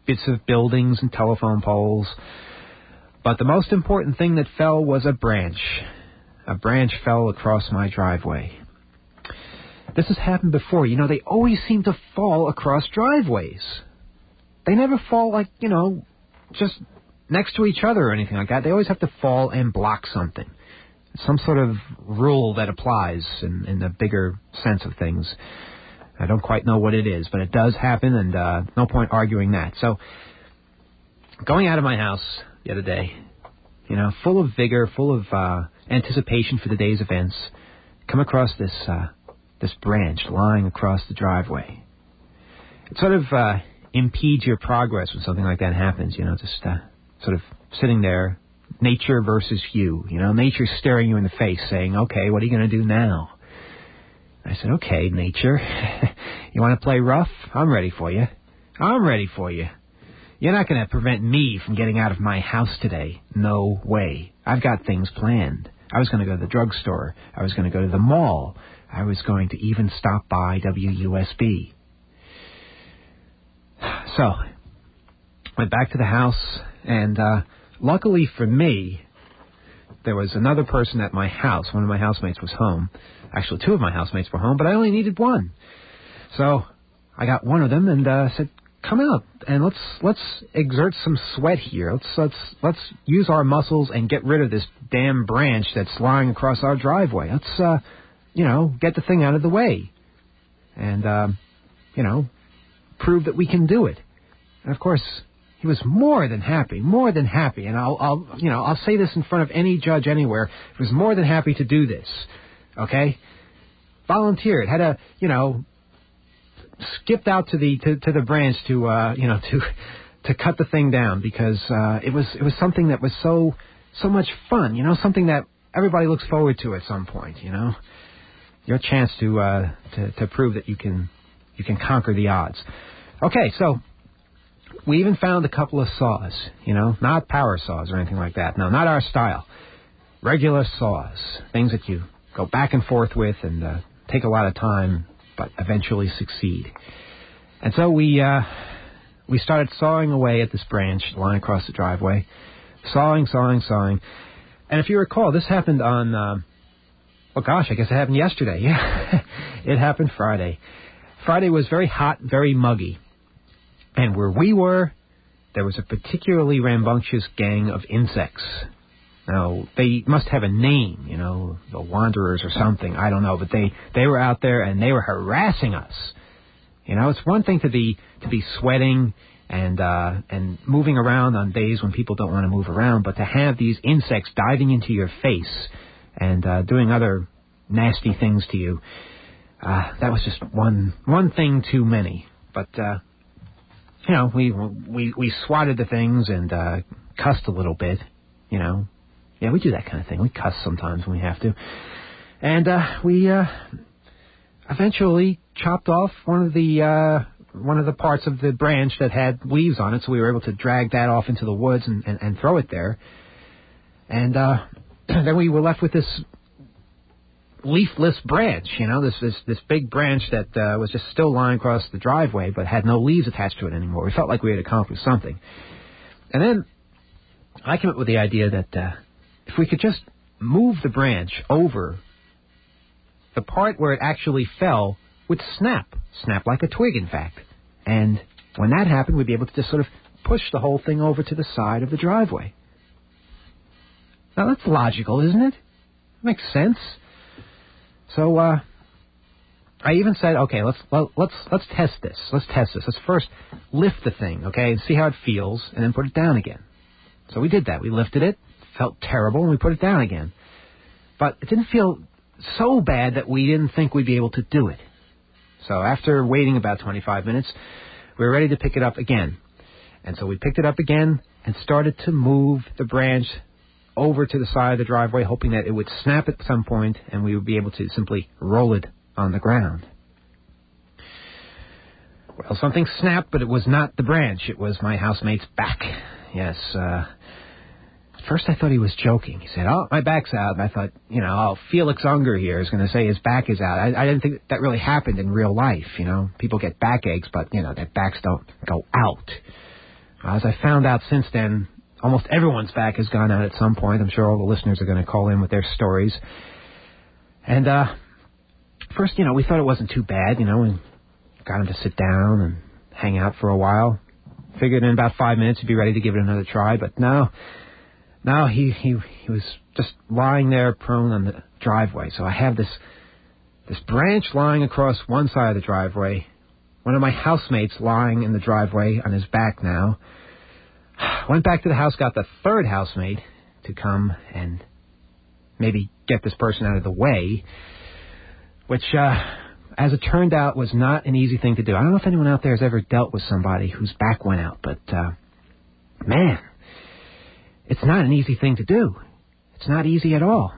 bits of buildings and telephone poles. But the most important thing that fell was a branch. A branch fell across my driveway. This has happened before. You know, they always seem to fall across driveways. They never fall like, you know, just next to each other or anything like that. They always have to fall and block something. Some sort of rule that applies in, in the bigger sense of things. I don't quite know what it is, but it does happen, and uh, no point arguing that. So, going out of my house the other day, you know, full of vigor, full of uh, anticipation for the day's events, come across this uh, this branch lying across the driveway. It sort of uh, impedes your progress when something like that happens, you know, just uh, sort of sitting there, nature versus you, you know, nature staring you in the face saying, okay, what are you going to do now? I said, okay, nature, you want to play rough? I'm ready for you. I'm ready for you. You're not going to prevent me from getting out of my house today. No way. I've got things planned. I was going to go to the drugstore. I was going to go to the mall. I was going to even stop by W U S B. So, went back to the house, and uh, luckily for me, there was another person at my house. One of my housemates was home. Actually, two of my housemates were home, but I only needed one. So I got one of them and uh, said, "Come out and let's let's exert some sweat here. Let's let's let's use our muscles and get rid of this damn branch that's lying across our driveway. Let's uh, you know, get the thing out of the way, and uh, you know, prove that we can do it." And of course, he was more than happy, more than happy. And I'll, I'll, you know, I'll say this in front of any judge anywhere. He was more than happy to do this. Okay, volunteered, had a, you know, skipped out to the to, to the branch to, uh, you know, to to cut the thing down because uh, it was it was something that was so so much fun. You know, something that everybody looks forward to at some point. You know, your chance to uh, to to prove that you can you can conquer the odds. Okay, so. We even found a couple of saws, you know, not power saws or anything like that. No, not our style. Regular saws, things that you go back and forth with and uh, take a lot of time, but eventually succeed. And so we uh, we started sawing away at this branch lying across the driveway, sawing, sawing, sawing. And if you recall, this happened on, uh, oh gosh, I guess it happened yesterday. Yeah, it happened Friday. Friday was very hot, very muggy. And where we were, there was a particularly rambunctious gang of insects. Now, they must have a name, you know, the Wanderers or something, I don't know, but they, they were out there and they were harassing us. You know, it's one thing to be to be sweating and uh, and moving around on days when people don't want to move around, but to have these insects diving into your face and uh, doing other nasty things to you, uh, that was just one one thing too many. But uh You know, we we we swatted the things and uh, cussed a little bit, you know. Yeah, we do that kind of thing. We cuss sometimes when we have to. And uh, we uh, eventually chopped off one of the uh, one of the parts of the branch that had leaves on it, so we were able to drag that off into the woods and, and, and throw it there. And uh, then we were left with this leafless branch, you know, this this, this big branch that uh, was just still lying across the driveway but had no leaves attached to it anymore. We felt like we had accomplished something. And then I came up with the idea that uh, if we could just move the branch over, the part where it actually fell would snap, snap like a twig, in fact. And when that happened, we'd be able to just sort of push the whole thing over to the side of the driveway. Now, that's logical, isn't it? Makes sense. So uh, I even said, okay, let's let, let's let's test this. Let's test this. Let's first lift the thing, okay, and see how it feels, and then put it down again. So we did that. We lifted it, felt terrible, and we put it down again. But it didn't feel so bad that we didn't think we'd be able to do it. So after waiting about twenty-five minutes, we were ready to pick it up again. And so we picked it up again and started to move the branch over to the side of the driveway, hoping that it would snap at some point and we would be able to simply roll it on the ground. Well, something snapped, but it was not the branch. It was my housemate's back. Yes, uh, at first I thought he was joking. He said, oh, my back's out. And I thought, you know, oh, Felix Unger here is going to say his back is out. I, I didn't think that really happened in real life, you know. People get backaches, but, you know, their backs don't go out. As I found out since then, almost everyone's back has gone out at some point. I'm sure all the listeners are going to call in with their stories. And uh, first, you know, we thought it wasn't too bad. You know, we got him to sit down and hang out for a while. Figured in about five minutes he'd be ready to give it another try. But no, no, he, he, he was just lying there prone on the driveway. So I have this this branch lying across one side of the driveway. One of my housemates lying in the driveway on his back now. Went back to the house, got the third housemate to come and maybe get this person out of the way, which, uh, as it turned out, was not an easy thing to do. I don't know if anyone out there has ever dealt with somebody whose back went out, but, uh, man, it's not an easy thing to do. It's not easy at all.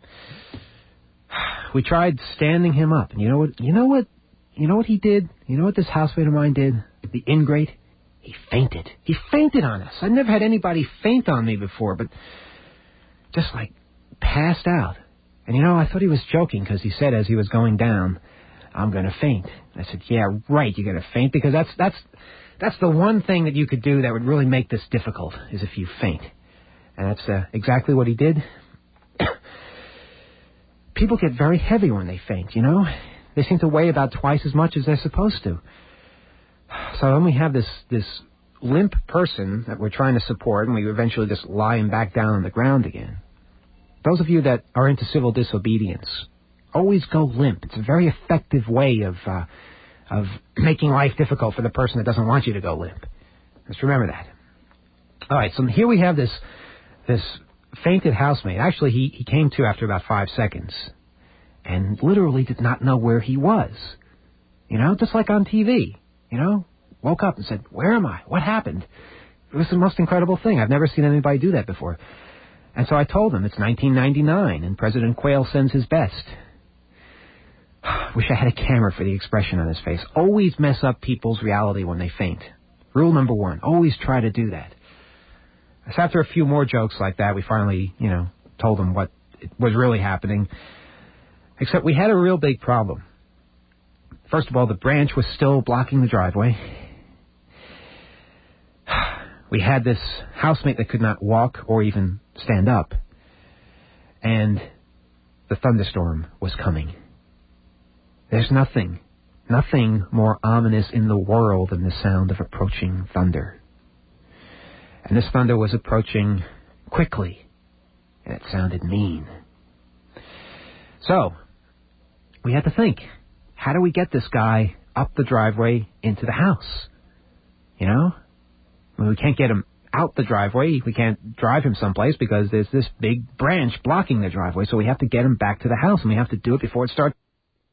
We tried standing him up, and you know what, you know what, you know what he did? You know what this housemate of mine did? The ingrate? He fainted. He fainted on us. I've never had anybody faint on me before, but just like passed out. And you know, I thought he was joking because he said as he was going down, I'm going to faint. I said, yeah, right, you're going to faint because that's that's that's the one thing that you could do that would really make this difficult is if you faint. And that's uh, exactly what he did. People get very heavy when they faint, you know? They seem to weigh about twice as much as they're supposed to. So then we have this, this limp person that we're trying to support, and we eventually just lie him back down on the ground again. Those of you that are into civil disobedience, always go limp. It's a very effective way of uh, of making life difficult for the person that doesn't want you to go limp. Just remember that. All right, so here we have this this fainted housemate. Actually, he, he came to after about five seconds and literally did not know where he was. You know, just like on T V. You know, woke up and said, where am I? What happened? It was the most incredible thing. I've never seen anybody do that before. And so I told him it's nineteen ninety-nine and President Quayle sends his best. Wish I had a camera for the expression on his face. Always mess up people's reality when they faint. Rule number one, always try to do that. So after a few more jokes like that, we finally, you know, told him what was really happening. Except we had a real big problem. First of all, the branch was still blocking the driveway. We had this housemate that could not walk or even stand up. And the thunderstorm was coming. There's nothing, nothing more ominous in the world than the sound of approaching thunder. And this thunder was approaching quickly, and it sounded mean. So, we had to think, how do we get this guy up the driveway into the house? You know? I mean, we can't get him out the driveway. We can't drive him someplace because there's this big branch blocking the driveway. So we have to get him back to the house, and we have to do it before it starts.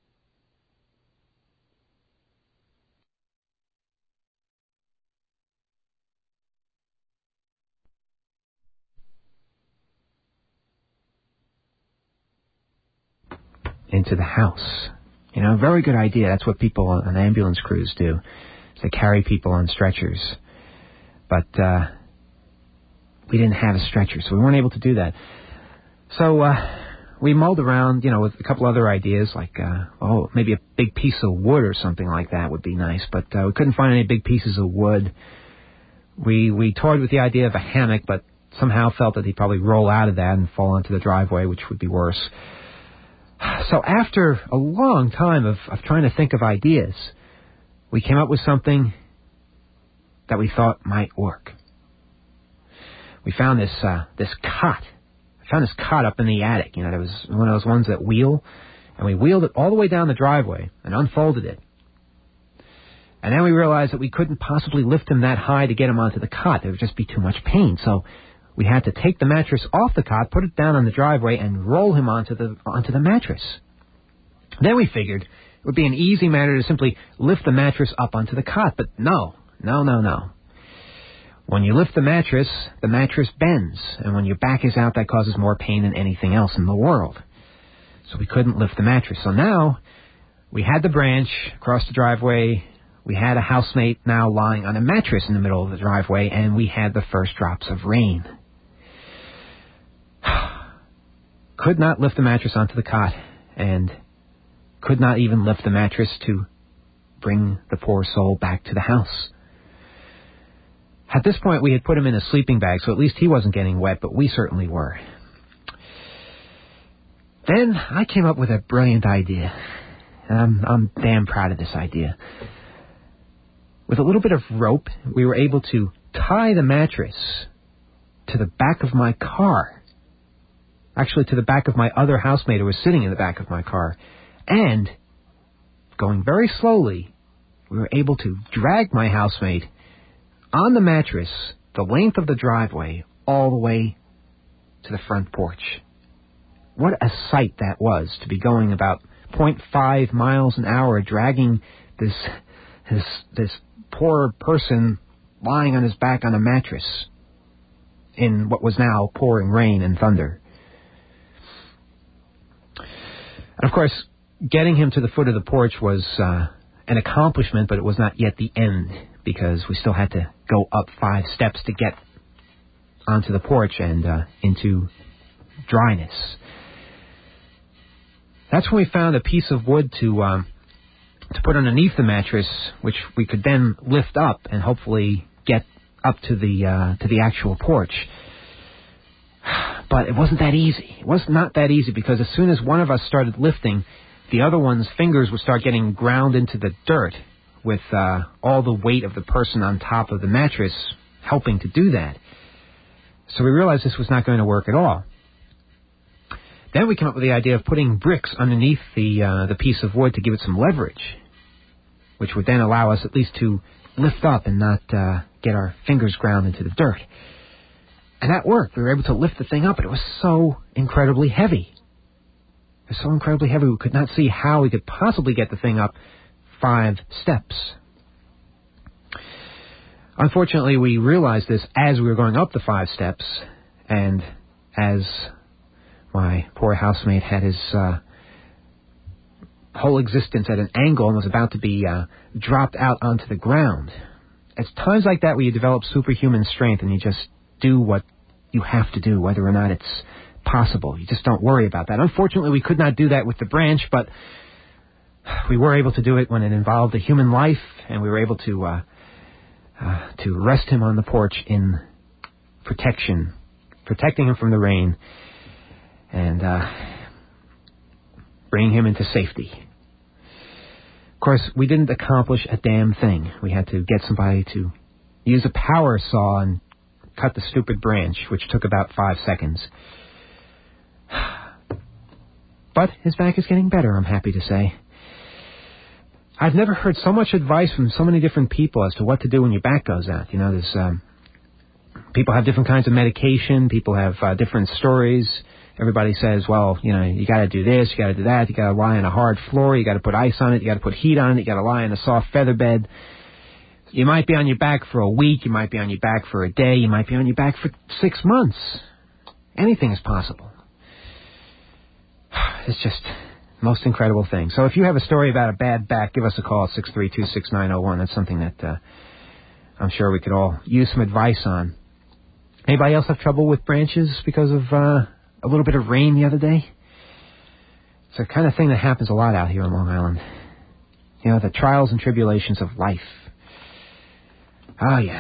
Into the house. You know, very good idea. That's what people on ambulance crews do. Is they carry people on stretchers. But uh, we didn't have a stretcher, so we weren't able to do that. So uh, we mulled around, you know, with a couple other ideas, like, uh, oh, maybe a big piece of wood or something like that would be nice. But uh, we couldn't find any big pieces of wood. We we toyed with the idea of a hammock, but somehow felt that he'd probably roll out of that and fall onto the driveway, which would be worse. So after a long time of, of trying to think of ideas, we came up with something that we thought might work. We found this uh, this cot. I found this cot up in the attic. You know, there was one of those ones that wheel, and we wheeled it all the way down the driveway and unfolded it. And then we realized that we couldn't possibly lift him that high to get him onto the cot. There would just be too much pain. So we had to take the mattress off the cot, put it down on the driveway, and roll him onto the onto the mattress. Then we figured it would be an easy matter to simply lift the mattress up onto the cot. But no, no, no, no. When you lift the mattress, the mattress bends. And when your back is out, that causes more pain than anything else in the world. So we couldn't lift the mattress. So now we had the branch across the driveway. We had a housemate now lying on a mattress in the middle of the driveway. And we had the first drops of rain. Could not lift the mattress onto the cot, and could not even lift the mattress to bring the poor soul back to the house. At this point, we had put him in a sleeping bag, so at least he wasn't getting wet, but we certainly were. Then I came up with a brilliant idea. I'm, I'm damn proud of this idea. With a little bit of rope, we were able to tie the mattress to the back of my car. Actually, to the back of my other housemate who was sitting in the back of my car. And, going very slowly, we were able to drag my housemate on the mattress the length of the driveway all the way to the front porch. What a sight that was, to be going about point five miles an hour, dragging this this this poor person lying on his back on a mattress in what was now pouring rain and thunder. And of course, getting him to the foot of the porch was uh, an accomplishment, but it was not yet the end, because we still had to go up five steps to get onto the porch and uh, into dryness. That's when we found a piece of wood to um, to put underneath the mattress, which we could then lift up and hopefully get up to the uh, to the actual porch. But it wasn't that easy. It was not that easy, because as soon as one of us started lifting, the other one's fingers would start getting ground into the dirt with uh, all the weight of the person on top of the mattress helping to do that. So we realized this was not going to work at all. Then we came up with the idea of putting bricks underneath the uh, the piece of wood to give it some leverage, which would then allow us at least to lift up and not uh, get our fingers ground into the dirt. And that worked. We were able to lift the thing up, but it was so incredibly heavy. It was so incredibly heavy, we could not see how we could possibly get the thing up five steps. Unfortunately, we realized this as we were going up the five steps, and as my poor housemate had his uh, whole existence at an angle and was about to be uh, dropped out onto the ground. It's times like that where you develop superhuman strength and you just do what you have to do, whether or not it's possible. You just don't worry about that. Unfortunately, we could not do that with the branch, but we were able to do it when it involved a human life, and we were able to uh, uh, to rest him on the porch in protection, protecting him from the rain, and uh, bringing him into safety. Of course, we didn't accomplish a damn thing. We had to get somebody to use a power saw and cut the stupid branch, which took about five seconds. But his back is getting better, I'm happy to say. I've never heard so much advice from so many different people as to what to do when your back goes out. You know, there's um, people have different kinds of medication. People have uh, different stories. Everybody says, well, you know, you got to do this, you got to do that. You got to lie on a hard floor. You got to put ice on it. You got to put heat on it. You got to lie on a soft feather bed. You might be on your back for a week. You might be on your back for a day. You might be on your back for six months. Anything is possible. It's just the most incredible thing. So if you have a story about a bad back, give us a call at six three two, six nine zero one. That's something that uh, I'm sure we could all use some advice on. Anybody else have trouble with branches because of uh, a little bit of rain the other day? It's the kind of thing that happens a lot out here on Long Island. You know, the trials and tribulations of life. Ah, yes.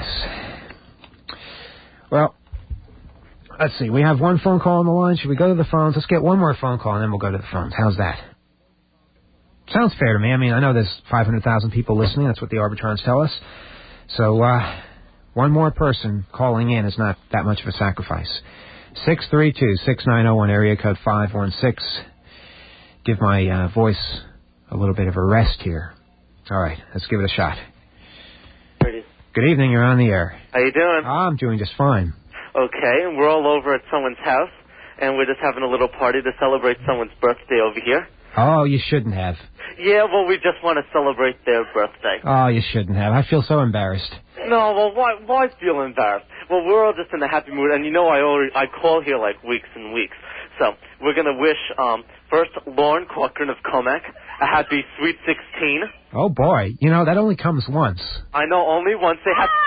Well, let's see. We have one phone call on the line. Should we go to the phones? Let's get one more phone call, and then we'll go to the phones. How's that? Sounds fair to me. I mean, I know there's five hundred thousand people listening. That's what the Arbitrons tell us. So, uh, one more person calling in is not that much of a sacrifice. six three two, six nine zero one, area code five one six. Give my uh, voice a little bit of a rest here. All right, let's give it a shot. Ready. Good evening, you're on the air. How you doing? I'm doing just fine. Okay, and we're all over at someone's house, and we're just having a little party to celebrate someone's birthday over here. Oh, you shouldn't have. Yeah, well, we just want to celebrate their birthday. Oh, you shouldn't have. I feel so embarrassed. No, well, why why feel embarrassed? Well, we're all just in a happy mood, and you know I already, I call here like weeks and weeks. So we're going to wish, um, first, Lauren Corcoran of Comac a happy Sweet sixteen. Oh, boy. You know, that only comes once. I know, only once. They have...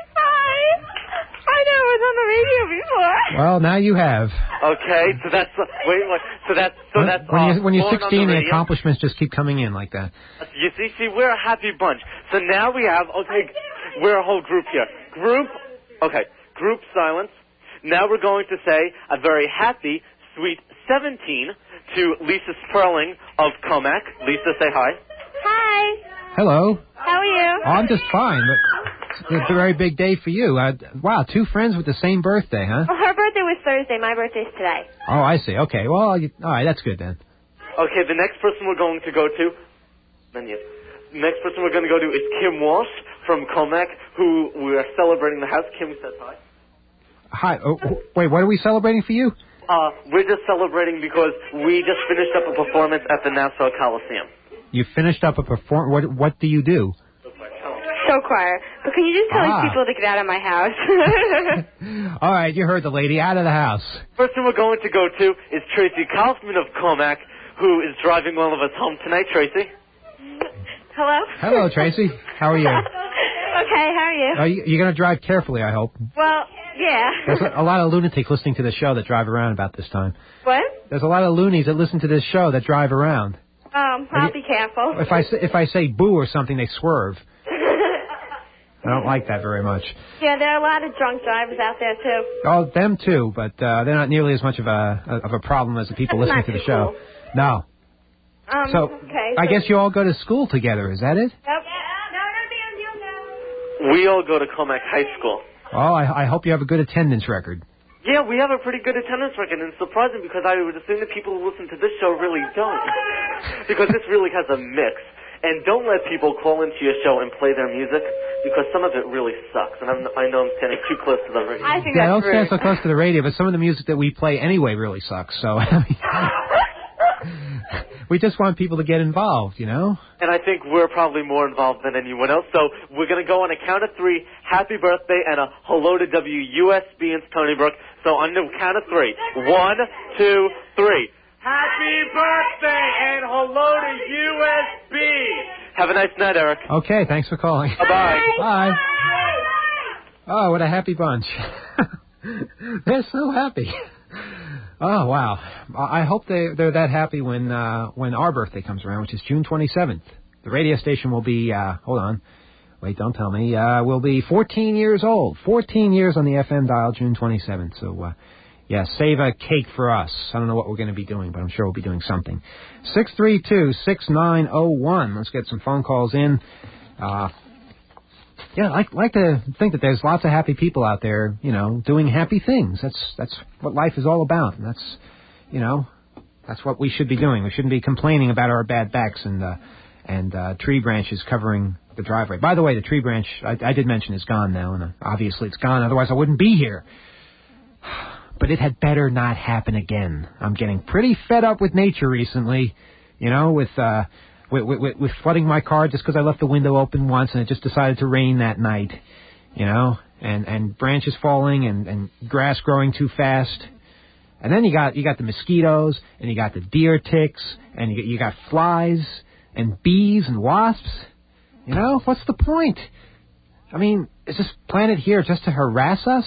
I never was on the radio before. Well, now you have. Okay, so that's uh, wait, wait, so that's so when, that's when, uh, you, when you're Lauren sixteen, the, the accomplishments just keep coming in like that. You see, see, we're a happy bunch. So now we have okay, we're a whole group here. Group Okay, group silence. Now we're going to say a very happy, sweet seventeen to Lisa Sperling of Comac. Lisa, say hi. Hi. Hello. How are you? Oh, I'm just fine. But it's a very big day for you. Uh, wow, two friends with the same birthday, huh? Well, her birthday was Thursday. My birthday's today. Oh, I see. Okay, well, you, all right, that's good then. Okay, the next person we're going to go to, menu. Next person we're going to go to is Kim Walsh from Comac, who we are celebrating the house. Kim says hi. Hi. Oh, wait, what are we celebrating for you? Uh, we're just celebrating because we just finished up a performance at the Nassau Coliseum. You finished up a perform. What What do you do? Show choir. But can you just tell Ah. these people to get out of my house? All right, you heard the lady. Out of the house. Person we're going to go to is Tracy Kaufman of Comac, who is driving all of us home tonight. Tracy? Hello? Hello, Tracy. How are you? Okay, how are you? Are you you're going to drive carefully, I hope. Well, yeah. There's a, a lot of lunatics listening to the show that drive around about this time. What? There's a lot of loonies that listen to this show that drive around. Um, I'll be careful. If I say, if I say boo or something, they swerve. I don't like that very much. Yeah, there are a lot of drunk drivers out there, too. Oh, them too, but uh, they're not nearly as much of a of a problem as the people That's listening to not the show. cool. No. Um, So okay. I so- guess you all go to school together. Is that it? Yep. We all go to Comac High School. Oh, I, I hope you have a good attendance record. Yeah, we have a pretty good attendance record, and it's surprising because I would assume that people who listen to this show really don't. Because this really has a mix. And don't let people call into your show and play their music, because some of it really sucks. And I'm, I know I'm standing too close to the radio. I think Yeah, don't that's stand so close to the radio, but some of the music that we play anyway really sucks. So I mean, we just want people to get involved, you know? And I think we're probably more involved than anyone else. So we're going to go on a count of three, happy birthday, and a hello to W U S B in Stony Brook. So on the count of three. One, two, three. Happy birthday and hello to U S B. Have a nice night, Eric. Okay, thanks for calling. Bye-bye. Bye. Oh, what a happy bunch. They're so happy. Oh, wow. I I hope they, they're that happy when uh, when our birthday comes around, which is June twenty-seventh. The radio station will be, uh, hold on. Wait, don't tell me. Uh, we'll be fourteen years old. fourteen years on the F M dial, June twenty-seventh. So, uh, yeah, save a cake for us. I don't know what we're going to be doing, but I'm sure we'll be doing something. six three two, six nine zero one. Let's get some phone calls in. Uh, yeah, I like, like to think that there's lots of happy people out there, you know, doing happy things. That's that's what life is all about. And that's, you know, that's what we should be doing. We shouldn't be complaining about our bad backs and uh, and uh, tree branches covering the driveway. By the way, the tree branch, I, I did mention, is gone now, and uh, obviously it's gone. Otherwise, I wouldn't be here. But it had better not happen again. I'm getting pretty fed up with nature recently, you know, with uh, with, with, with flooding my car just because I left the window open once and it just decided to rain that night, you know, and, and branches falling and, and grass growing too fast. And then you got you got the mosquitoes and you got the deer ticks and you, you got flies and bees and wasps. You know, what's the point? I mean, is this planet here just to harass us?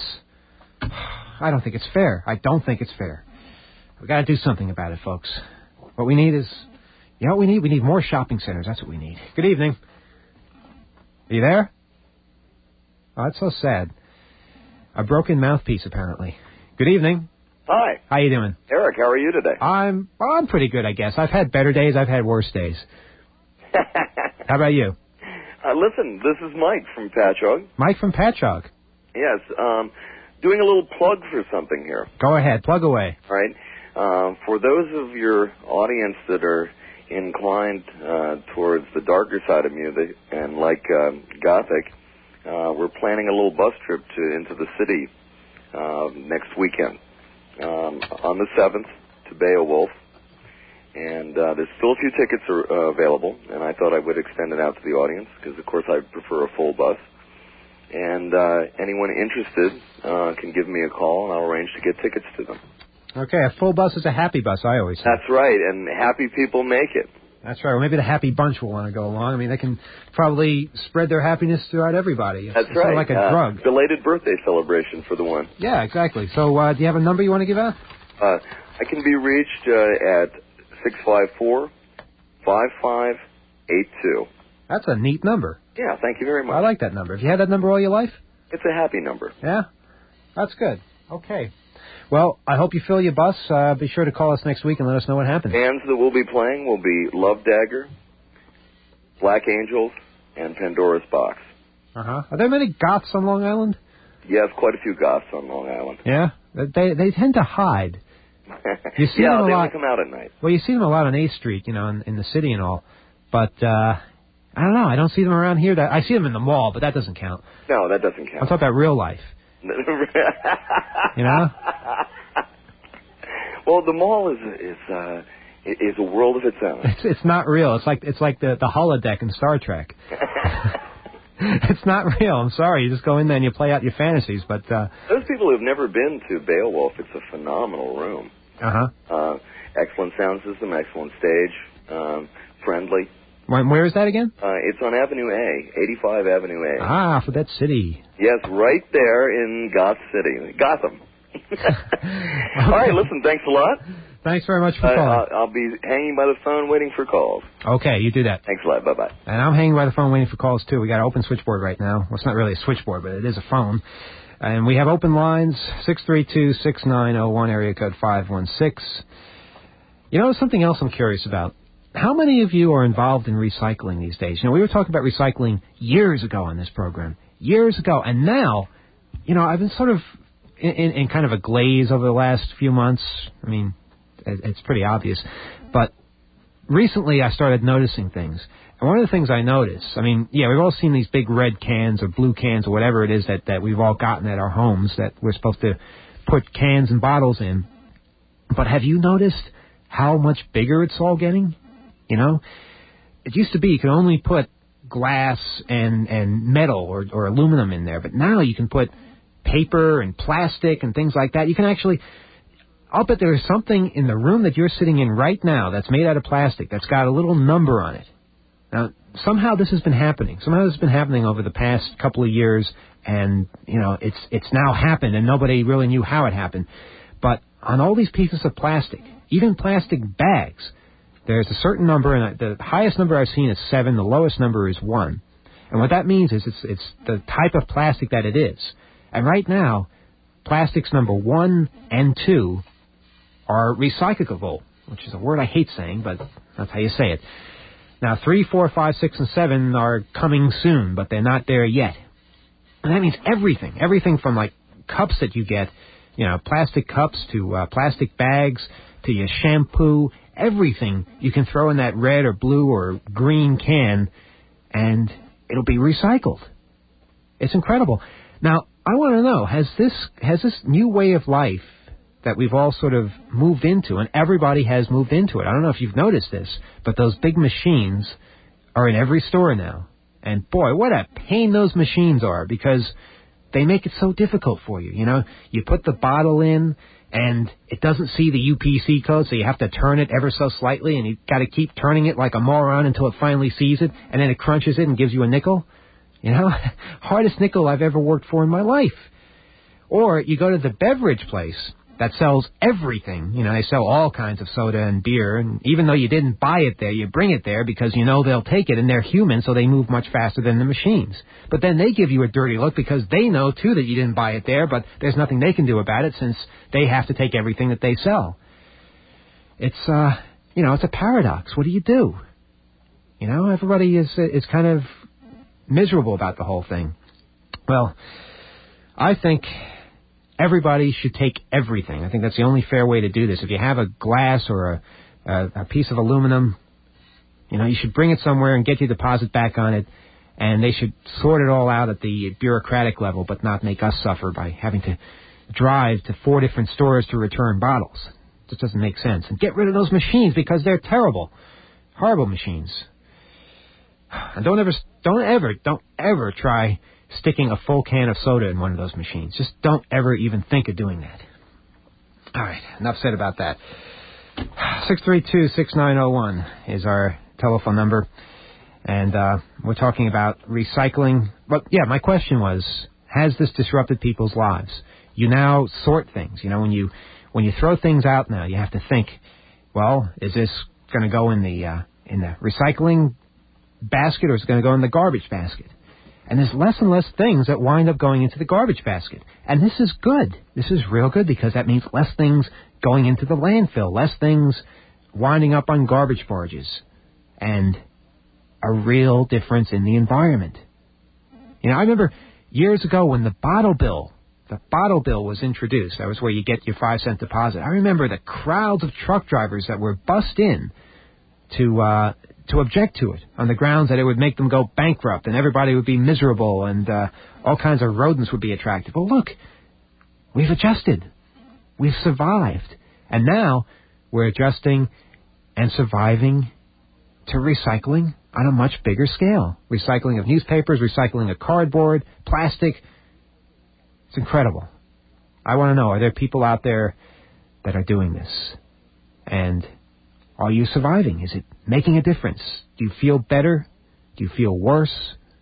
I don't think it's fair. I don't think it's fair. We've got to do something about it, folks. What we need is, you know what we need? We need more shopping centers. That's what we need. Good evening. Are you there? Oh, that's so sad. A broken mouthpiece, apparently. Good evening. Hi. How you doing? Eric, how are you today? I'm well, I'm pretty good, I guess. I've had better days. I've had worse days. How about you? Uh, listen, this is Mike from Patchogue. Mike from Patchogue. Yes, um, doing a little plug for something here. Go ahead. Plug away. All right. Um, for those of your audience that are inclined uh, towards the darker side of music and like uh, Gothic, uh, we're planning a little bus trip to into the city uh, next weekend um, on the seventh to Beowulf. And uh, there's still a few tickets are, uh, available, and I thought I would extend it out to the audience because, of course, I prefer a full bus. And uh, anyone interested uh, can give me a call, and I'll arrange to get tickets to them. Okay, a full bus is a happy bus, I always say. That's right, and happy people make it. That's right. Well, maybe the happy bunch will want to go along. I mean, they can probably spread their happiness throughout everybody. It's, That's it's right. sort of like a uh, drug. Belated birthday celebration for the one. Yeah, exactly. So uh, do you have a number you want to give out? Uh, I can be reached uh, at six five four, five five eight two. That's a neat number. Yeah, thank you very much. I like that number. Have you had that number all your life? It's a happy number. Yeah? That's good. Okay. Well, I hope you fill your bus. Uh, be sure to call us next week and let us know what happens. Bands that we'll be playing will be Love Dagger, Black Angels, and Pandora's Box. Uh-huh. Are there many goths on Long Island? Yes, quite a few goths on Long Island. Yeah? They they tend to hide. You see yeah, them a they lot. only come out at night. Well, you see them a lot on eighth Street, you know, in, in the city and all. But, uh, I don't know. I don't see them around here. That I see them in the mall, but that doesn't count. No, that doesn't count. I'm talking about real life. You know? Well, the mall is is uh, is a world of its own. It's it's not real. It's like it's like the the holodeck in Star Trek. It's not real. I'm sorry. You just go in there and you play out your fantasies. But uh, those people who've never been to Beowulf, it's a phenomenal room. Uh-huh. Uh Excellent sound system, excellent stage, um, friendly. Where, where is that again? Uh, it's on Avenue A, eighty-five Avenue A. Ah, for that city. Yes, right there in Goth City, Gotham. All right, listen, thanks a lot. Thanks very much for Uh, calling. I'll, I'll be hanging by the phone waiting for calls. Okay, you do that. Thanks a lot. Bye-bye. And I'm hanging by the phone waiting for calls, too. We got an open switchboard right now. Well, it's not really a switchboard, but it is a phone. And we have open lines, six three two, six nine zero one, area code five one six. You know, something else I'm curious about. How many of you are involved in recycling these days? You know, we were talking about recycling years ago on this program. Years ago. And now, you know, I've been sort of in, in, in kind of a glaze over the last few months. I mean, it, it's pretty obvious. But recently I started noticing things. And one of the things I noticed, I mean, yeah, we've all seen these big red cans or blue cans or whatever it is that, that we've all gotten at our homes that we're supposed to put cans and bottles in. But have you noticed how much bigger it's all getting? You know, it used to be you could only put glass and, and metal or, or aluminum in there, but now you can put paper and plastic and things like that. You can actually, I'll bet there is something in the room that you're sitting in right now that's made out of plastic that's got a little number on it. Now, somehow this has been happening. Somehow this has been happening over the past couple of years, and, you know, it's it's now happened, and nobody really knew how it happened. But on all these pieces of plastic, even plastic bags, there's a certain number, and the highest number I've seen is seven. The lowest number is one. And what that means is it's it's the type of plastic that it is. And right now, plastics number one and two are recyclable, which is a word I hate saying, but that's how you say it. Now, three, four, five, six, and seven are coming soon, but they're not there yet. And that means everything, everything from like cups that you get, you know, plastic cups to uh, plastic bags to your shampoo. Everything you can throw in that red or blue or green can, and it'll be recycled. It's incredible. Now, I want to know, has this has this new way of life that we've all sort of moved into, and everybody has moved into it. I don't know if you've noticed this, but those big machines are in every store now. And boy, what a pain those machines are, because they make it so difficult for you. You know, you put the bottle in, and it doesn't see the U P C code, so you have to turn it ever so slightly, and you've got to keep turning it like a moron until it finally sees it, and then it crunches it and gives you a nickel. You know, hardest nickel I've ever worked for in my life. Or you go to the beverage place that sells everything. You know, they sell all kinds of soda and beer, and even though you didn't buy it there, you bring it there because you know they'll take it, and they're human, so they move much faster than the machines. But then they give you a dirty look because they know, too, that you didn't buy it there, but there's nothing they can do about it since they have to take everything that they sell. It's, uh, you know, it's a paradox. What do you do? You know, everybody is is kind of miserable about the whole thing. Well, I think everybody should take everything. I think that's the only fair way to do this. If you have a glass or a, a, a piece of aluminum, you know, you should bring it somewhere and get your deposit back on it, and they should sort it all out at the bureaucratic level, but not make us suffer by having to drive to four different stores to return bottles. It just doesn't make sense. And get rid of those machines because they're terrible. Horrible machines. And don't ever, don't ever, don't ever try sticking a full can of soda in one of those machines. Just don't ever even think of doing that. All right, enough said about that. six three two, six nine zero one is our telephone number. And uh, we're talking about recycling. But, yeah, my question was, has this disrupted people's lives? You now sort things. You know, when you when you throw things out now, you have to think, well, is this going to go in the uh, in the recycling basket or is it going to go in the garbage basket? And there's less and less things that wind up going into the garbage basket. And this is good. This is real good because that means less things going into the landfill, less things winding up on garbage barges, and a real difference in the environment. You know, I remember years ago when the bottle bill, the bottle bill was introduced. That was where you get your five cent deposit. I remember the crowds of truck drivers that were bussed in to uh, to object to it on the grounds that it would make them go bankrupt and everybody would be miserable and uh, all kinds of rodents would be attracted. Well, look, we've adjusted. We've survived. And now we're adjusting and surviving to recycling on a much bigger scale. Recycling of newspapers, recycling of cardboard, plastic. It's incredible. I want to know, are there people out there that are doing this? And are you surviving? Is it making a difference? Do you feel better? Do you feel worse?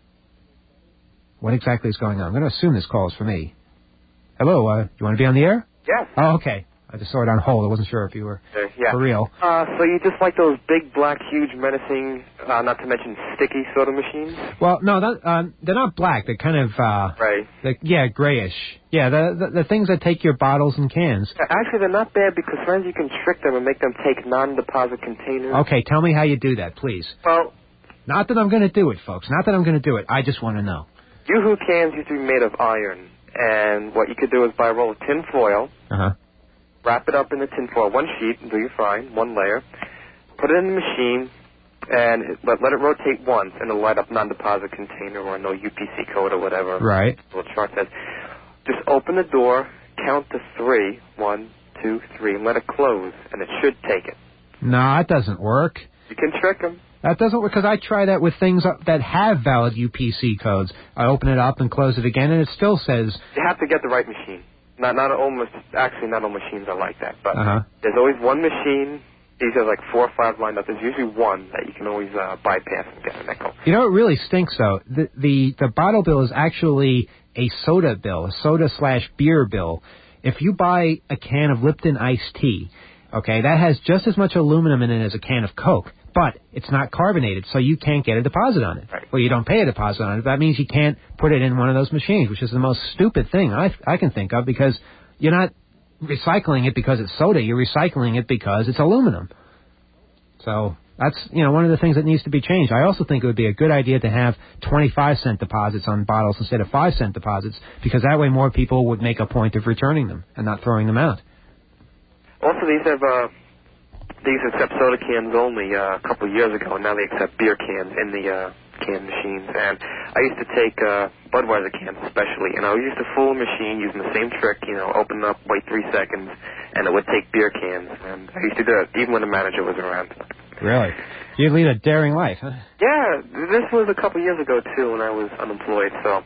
What exactly is going on? I'm going to assume this call is for me. Hello, uh, you want to be on the air? Yes. Oh, okay. I just saw it on hold. I wasn't sure if you were uh, yeah. for real. Uh, so you just like those big, black, huge, menacing, uh, not to mention sticky soda machines? Well, no, that, uh, they're not black. They're kind of, uh... Right. They're, yeah, grayish. Yeah, the, the the things that take your bottles and cans. Actually, they're not bad because sometimes you can trick them and make them take non-deposit containers. Okay, tell me how you do that, please. Well... Not that I'm going to do it, folks. Not that I'm going to do it. I just want to know. Yoo-hoo cans used to be made of iron. And what you could do is buy a roll of tin foil. Uh-huh. Wrap it up in the tin foil, one sheet until you're fine, one layer. Put it in the machine, and it, let, let it rotate once, and it'll light up non-deposit container or no U P C code or whatever. Right. The little chart says. Just open the door, count to three, one, two, three, and let it close, and it should take it. No, that doesn't work. You can trick them. That doesn't work because I try that with things that have valid U P C codes. I open it up and close it again, and it still says... You have to get the right machine. Not not almost actually not all machines are like that, but uh-huh. There's always one machine. These are like four or five lined up. There's usually one that you can always uh, bypass and get a nickel. You know, it really stinks though. The the the bottle bill is actually a soda bill, a soda slash beer bill. If you buy a can of Lipton iced tea, okay, that has just as much aluminum in it as a can of Coke, but it's not carbonated, so you can't get a deposit on it. Right. Well, you don't pay a deposit on it. That means you can't put it in one of those machines, which is the most stupid thing I I can think of because you're not recycling it because it's soda. You're recycling it because it's aluminum. So that's, you know, one of the things that needs to be changed. I also think it would be a good idea to have twenty-five cent deposits on bottles instead of five cent deposits because that way more people would make a point of returning them and not throwing them out. Also, these have... Uh These accept soda cans only uh, a couple of years ago, and now they accept beer cans in the uh, can machines. And I used to take uh, Budweiser cans especially, and I used to fool a machine using the same trick, you know, open up, wait three seconds, and it would take beer cans. And I used to do it even when the manager was around. Really? You lead a daring life, huh? Yeah, this was a couple of years ago, too, when I was unemployed, so...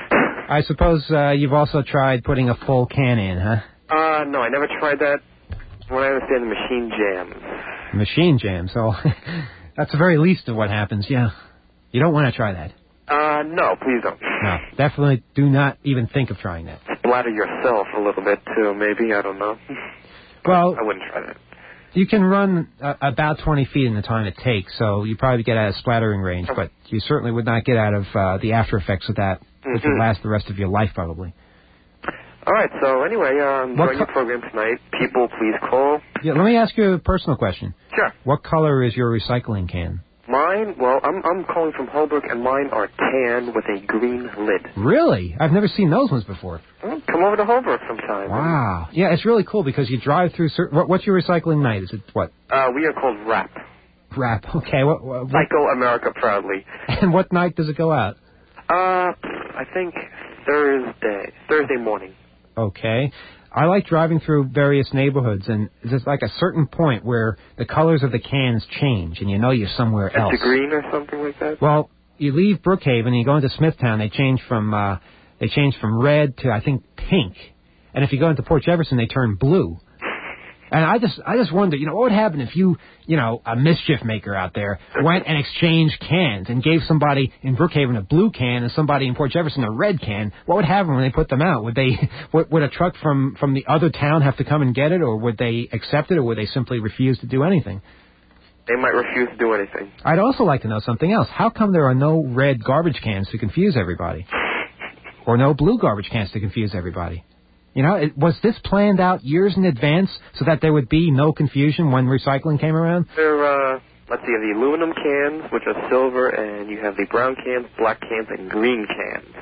I suppose uh, you've also tried putting a full can in, huh? Uh, no, I never tried that. What I understand, the machine jams. Machine jams. So that's the very least of what happens, yeah. You don't want to try that. Uh, no, please don't. No, definitely do not even think of trying that. Splatter yourself a little bit, too, maybe. I don't know. Well, I wouldn't try that. You can run uh, about twenty feet in the time it takes, so you probably get out of splattering range, but you certainly would not get out of uh, the after effects of that, mm-hmm. which would last the rest of your life, probably. All right, so anyway, um, What during co- your program tonight, people, please call. Yeah, let me ask you a personal question. Sure. What color is your recycling can? Mine, well, I'm I'm calling from Holbrook, and mine are tan with a green lid. Really? I've never seen those ones before. Well, come over to Holbrook sometime. Wow. Yeah, it's really cool because you drive through... Certain, what, what's your recycling night? Is it what? Uh, we are called R A P. R A P. Okay. What, what, what, Psycho America Proudly. And what night does it go out? Uh, I think Thursday. Thursday morning. Okay. I like driving through various neighborhoods, and there's like a certain point where the colors of the cans change, and you know you're somewhere else. To green or something like that? Well, you leave Brookhaven and you go into Smithtown, they change from uh, they change from red to, I think, pink. And if you go into Port Jefferson, they turn blue. And I just I just wonder, you know, what would happen if you, you know, a mischief maker out there went and exchanged cans and gave somebody in Brookhaven a blue can and somebody in Port Jefferson a red can? What would happen when they put them out? Would they would, would a truck from, from the other town have to come and get it, or would they accept it, or would they simply refuse to do anything? They might refuse to do anything. I'd also like to know something else. How come there are no red garbage cans to confuse everybody? Or no blue garbage cans to confuse everybody? You know, it, was this planned out years in advance so that there would be no confusion when recycling came around? There, uh, let's see, you have the aluminum cans, which are silver, and you have the brown cans, black cans, and green cans.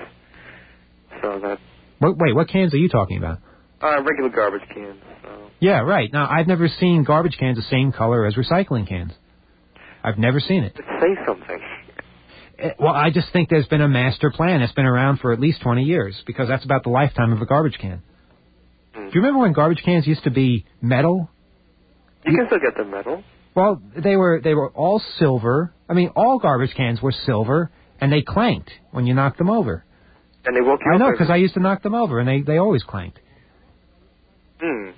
So that... Wait, wait what cans are you talking about? Uh, regular garbage cans. So. Yeah, right. Now, I've never seen garbage cans the same color as recycling cans. I've never seen it. Say something. Well, I just think there's been a master plan that's been around for at least twenty years, because that's about the lifetime of a garbage can. Mm. Do you remember when garbage cans used to be metal? You can still get them metal. Well, they were they were all silver. I mean, all garbage cans were silver, and they clanked when you knocked them over. And they woke you I up. know, because I used to knock them over, and they, they always clanked. Hmm.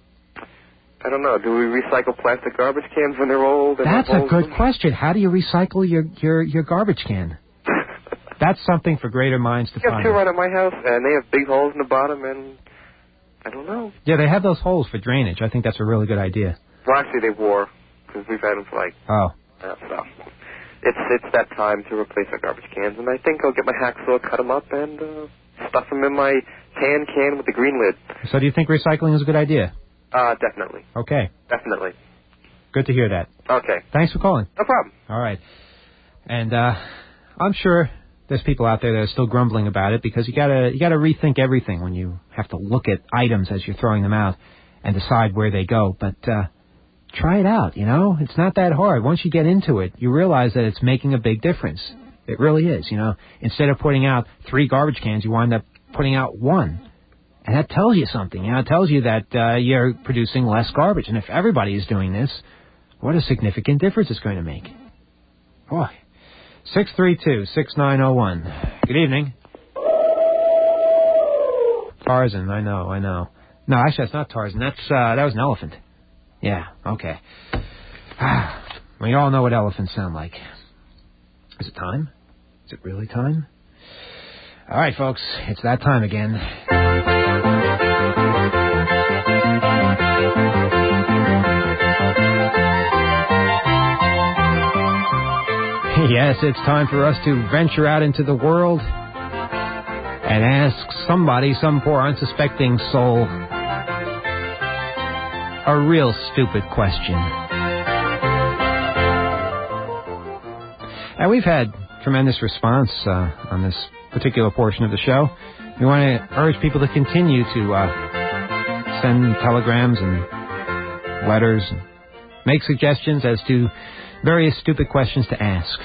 I don't know. Do we recycle plastic garbage cans when they're old? And That's a good them? question. How do you recycle your, your, your garbage can? That's something for greater minds to I have find two out. right at my house, and they have big holes in the bottom, and I don't know. Yeah, they have those holes for drainage. I think that's a really good idea. Well, actually, they wore, because we've had them for like... Oh. Uh, so. It's it's that time to replace our garbage cans, and I think I'll get my hacksaw, cut them up, and uh, stuff them in my tan can with the green lid. So do you think recycling is a good idea? Uh, definitely. Okay. Definitely. Good to hear that. Okay. Thanks for calling. No problem. All right. And uh, I'm sure there's people out there that are still grumbling about it, because you gotta you gotta rethink everything when you have to look at items as you're throwing them out and decide where they go. But uh, try it out. You know, it's not that hard. Once you get into it, you realize that it's making a big difference. It really is. You know, instead of putting out three garbage cans, you wind up putting out one. And that tells you something. You know, it tells you that uh, you're producing less garbage. And if everybody is doing this, what a significant difference it's going to make. Boy. six three two, six nine zero one. Good evening. Tarzan, I know, I know. No, actually, that's not Tarzan. That's uh, that was an elephant. Yeah, okay. We all know what elephants sound like. Is it time? Is it really time? All right, folks, it's that time again. Yes, it's time for us to venture out into the world and ask somebody, some poor unsuspecting soul, a real stupid question. And we've had tremendous response uh, on this particular portion of the show. We want to urge people to continue to uh, send telegrams and letters and make suggestions as to various stupid questions to ask.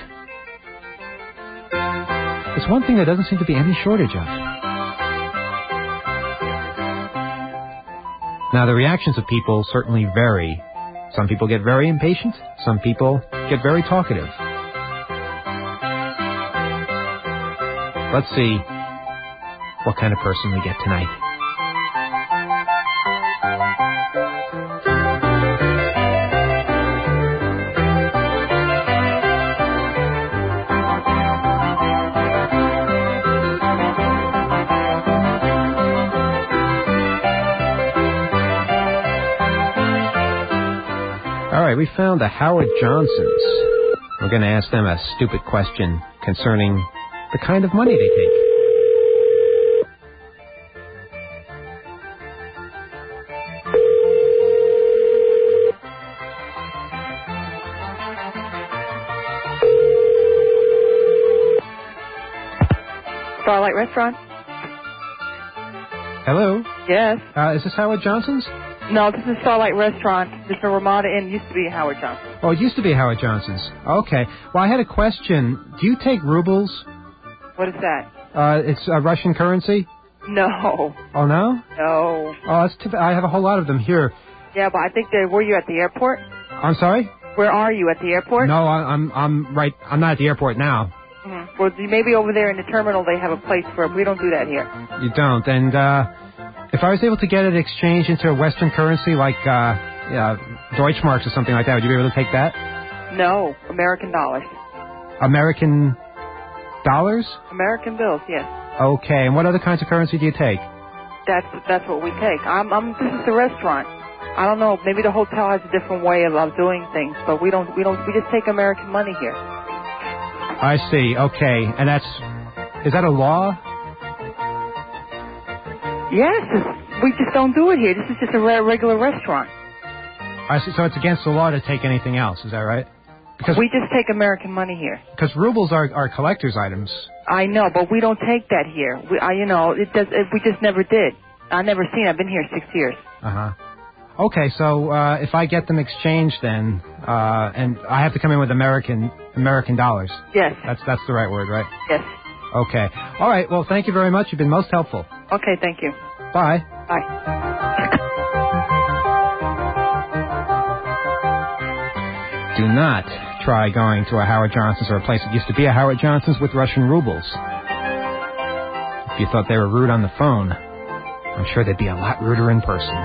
It's one thing there doesn't seem to be any shortage of. Now, the reactions of people certainly vary. Some people get very impatient. Some people get very talkative. Let's see what kind of person we get tonight. All right, we found the Howard Johnsons. We're going to ask them a stupid question concerning the kind of money they take. Starlight Restaurant? Hello? Yes. Uh, is this Howard Johnson's? No, this is Starlight Restaurant. This is the Ramada Inn. Used to be Howard Johnson. Oh, it used to be Howard Johnson's. Okay. Well, I had a question. Do you take rubles? What is that? Uh, it's uh, Russian currency? No. Oh, no? No. Oh, that's too bad. I have a whole lot of them here. Yeah, but I think they were you at the airport? I'm sorry? Where are you, at the airport? No, I, I'm I'm right. I'm not at the airport now. Mm-hmm. Well, maybe over there in the terminal they have a place for it. We don't do that here. You don't. And uh, if I was able to get it exchanged into a Western currency like uh, yeah, Deutschmarks or something like that, would you be able to take that? No, American dollars. American dollars? American bills, yes. Okay. And what other kinds of currency do you take? That's that's what we take. I'm, I'm. This is the restaurant. I don't know. Maybe the hotel has a different way of, of doing things, but we don't. We don't. We just take American money here. I see. Okay, and that's is that a law? Yes, it's, we just don't do it here. This is just a re- regular restaurant. I see. So it's against the law to take anything else. Is that right? Because we just take American money here. Because rubles are, are collector's items. I know, but we don't take that here. We, I, you know, it does. It, we just never did. I've never seen. I've been here six years. Uh huh. Okay, so uh, if I get them exchanged, then uh, and I have to come in with American American dollars. Yes. That's that's the right word, right? Yes. Okay. All right. Well, thank you very much. You've been most helpful. Okay. Thank you. Bye. Bye. Do not try going to a Howard Johnson's or a place that used to be a Howard Johnson's with Russian rubles. If you thought they were rude on the phone, I'm sure they'd be a lot ruder in person.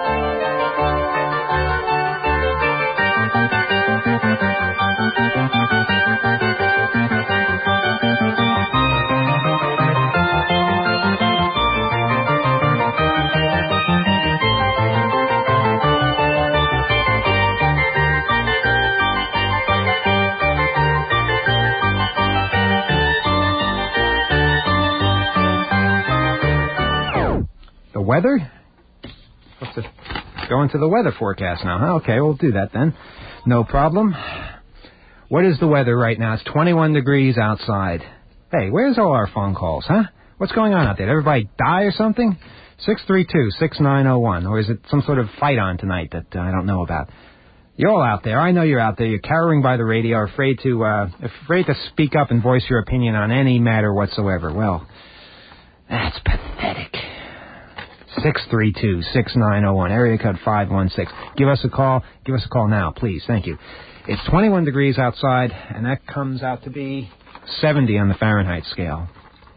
Weather? Let's just go into the weather forecast now. Huh? Okay, we'll do that then. No problem. What is the weather right now? It's twenty-one degrees outside. Hey, where's all our phone calls, huh? What's going on out there? Did everybody die or something? six three two, six nine zero one. Or is it some sort of fight on tonight that uh, I don't know about? You're all out there. I know you're out there. You're cowering by the radio, afraid to, uh, afraid to speak up and voice your opinion on any matter whatsoever. Well, that's pathetic. six three two, six nine zero one, area code five one six. Give us a call. Give us a call now, please. Thank you. It's twenty-one degrees outside, and that comes out to be seventy on the Fahrenheit scale.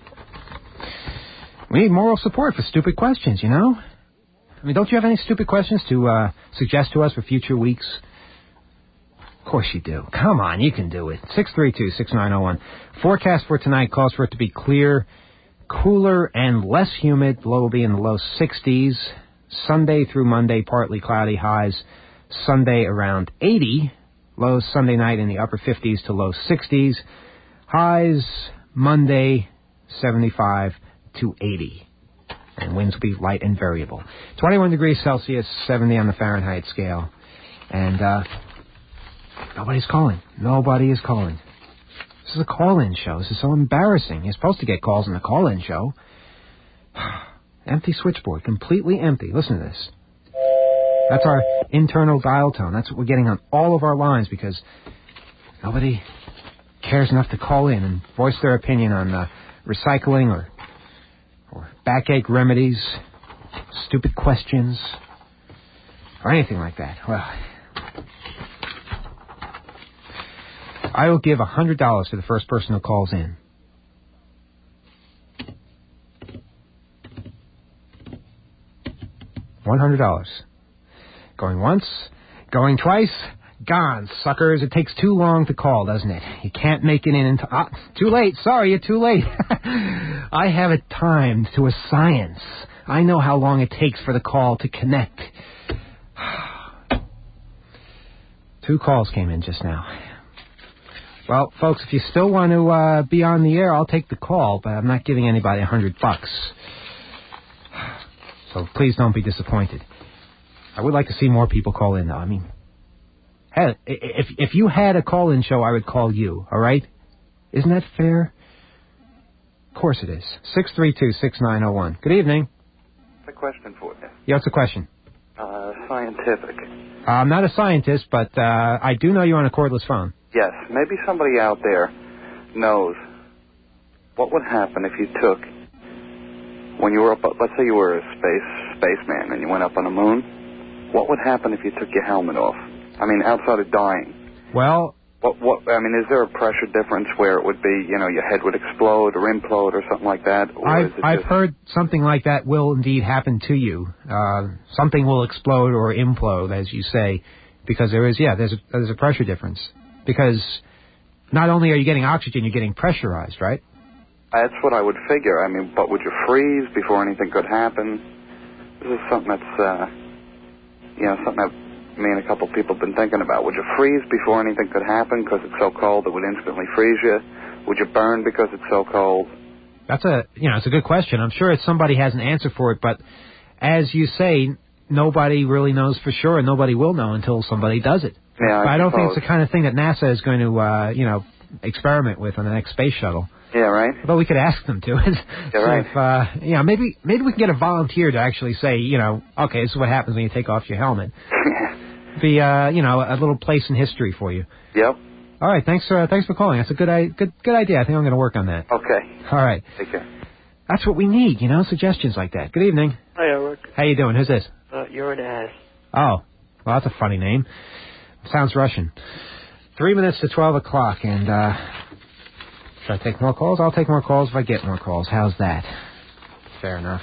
We need moral support for stupid questions, you know? I mean, don't you have any stupid questions to uh, suggest to us for future weeks? Of course you do. Come on, you can do it. six three two, six nine zero one. Forecast for tonight calls for it to be clear, cooler and less humid. Low will be in the low sixties. Sunday through Monday, partly cloudy. Highs Sunday around eighty. Lows Sunday night in the upper fifties to low sixties. Highs Monday seventy-five to eighty. And winds will be light and variable. twenty-one degrees Celsius, seventy on the Fahrenheit scale. And uh, nobody's calling. Nobody is calling. This is a call-in show. This is so embarrassing. You're supposed to get calls in the call-in show. Empty switchboard. Completely empty. Listen to this. That's our internal dial tone. That's what we're getting on all of our lines because nobody cares enough to call in and voice their opinion on uh, recycling or, or backache remedies, stupid questions, or anything like that. Well, I will give one hundred dollars to the first person who calls in. one hundred dollars. Going once, going twice, gone, suckers. It takes too long to call, doesn't it? You can't make it in until... Ah, too late. Sorry, you're too late. I have it timed to a science. I know how long it takes for the call to connect. Two calls came in just now. Well, folks, if you still want to uh, be on the air, I'll take the call, but I'm not giving anybody a hundred bucks. So please don't be disappointed. I would like to see more people call in, though. I mean, hey, if if you had a call-in show, I would call you, all right? Isn't that fair? Of course it is. six three two, six nine zero one. Good evening. A question for you. Yeah, what's the question? Uh, scientific. Uh, I'm not a scientist, but uh, I do know you're on a cordless phone. Yes, maybe somebody out there knows what would happen if you took, when you were up, let's say you were a space spaceman and you went up on the moon, what would happen if you took your helmet off? I mean, outside of dying. Well... What, what, I mean, is there a pressure difference where it would be, you know, your head would explode or implode or something like that? Or I've, is it I've just... heard something like that will indeed happen to you. Uh, something will explode or implode, as you say, because there is, yeah, there's a, there's a pressure difference. Because not only are you getting oxygen, you're getting pressurized, right? That's what I would figure. I mean, but would you freeze before anything could happen? This is something that's, uh, you know, something that me and a couple people have been thinking about. Would you freeze before anything could happen because it's so cold it would instantly freeze you? Would you burn because it's so cold? That's a, you know, it's a good question. I'm sure it's somebody has an answer for it, but as you say, nobody really knows for sure, and nobody will know until somebody does it. Yeah, I, but I don't think suppose. it's the kind of thing that NASA is going to, uh, you know, experiment with on the next space shuttle. Yeah, right. But we could ask them to. Yeah, right. If, uh, you know, maybe maybe we can get a volunteer to actually say, you know, okay, this is what happens when you take off your helmet. Be, uh, you know, a little place in history for you. Yep. All right, thanks for uh, thanks for calling. That's a good, I- good good idea. I think I'm going to work on that. Okay. All right. Take care. That's what we need, you know, suggestions like that. Good evening. Hi, Eric. How you doing? Who's this? Uh, you're an ass. Oh, well, that's a funny name. Sounds Russian. Three minutes to twelve o'clock, and uh, should I take more calls? I'll take more calls if I get more calls. How's that? Fair enough.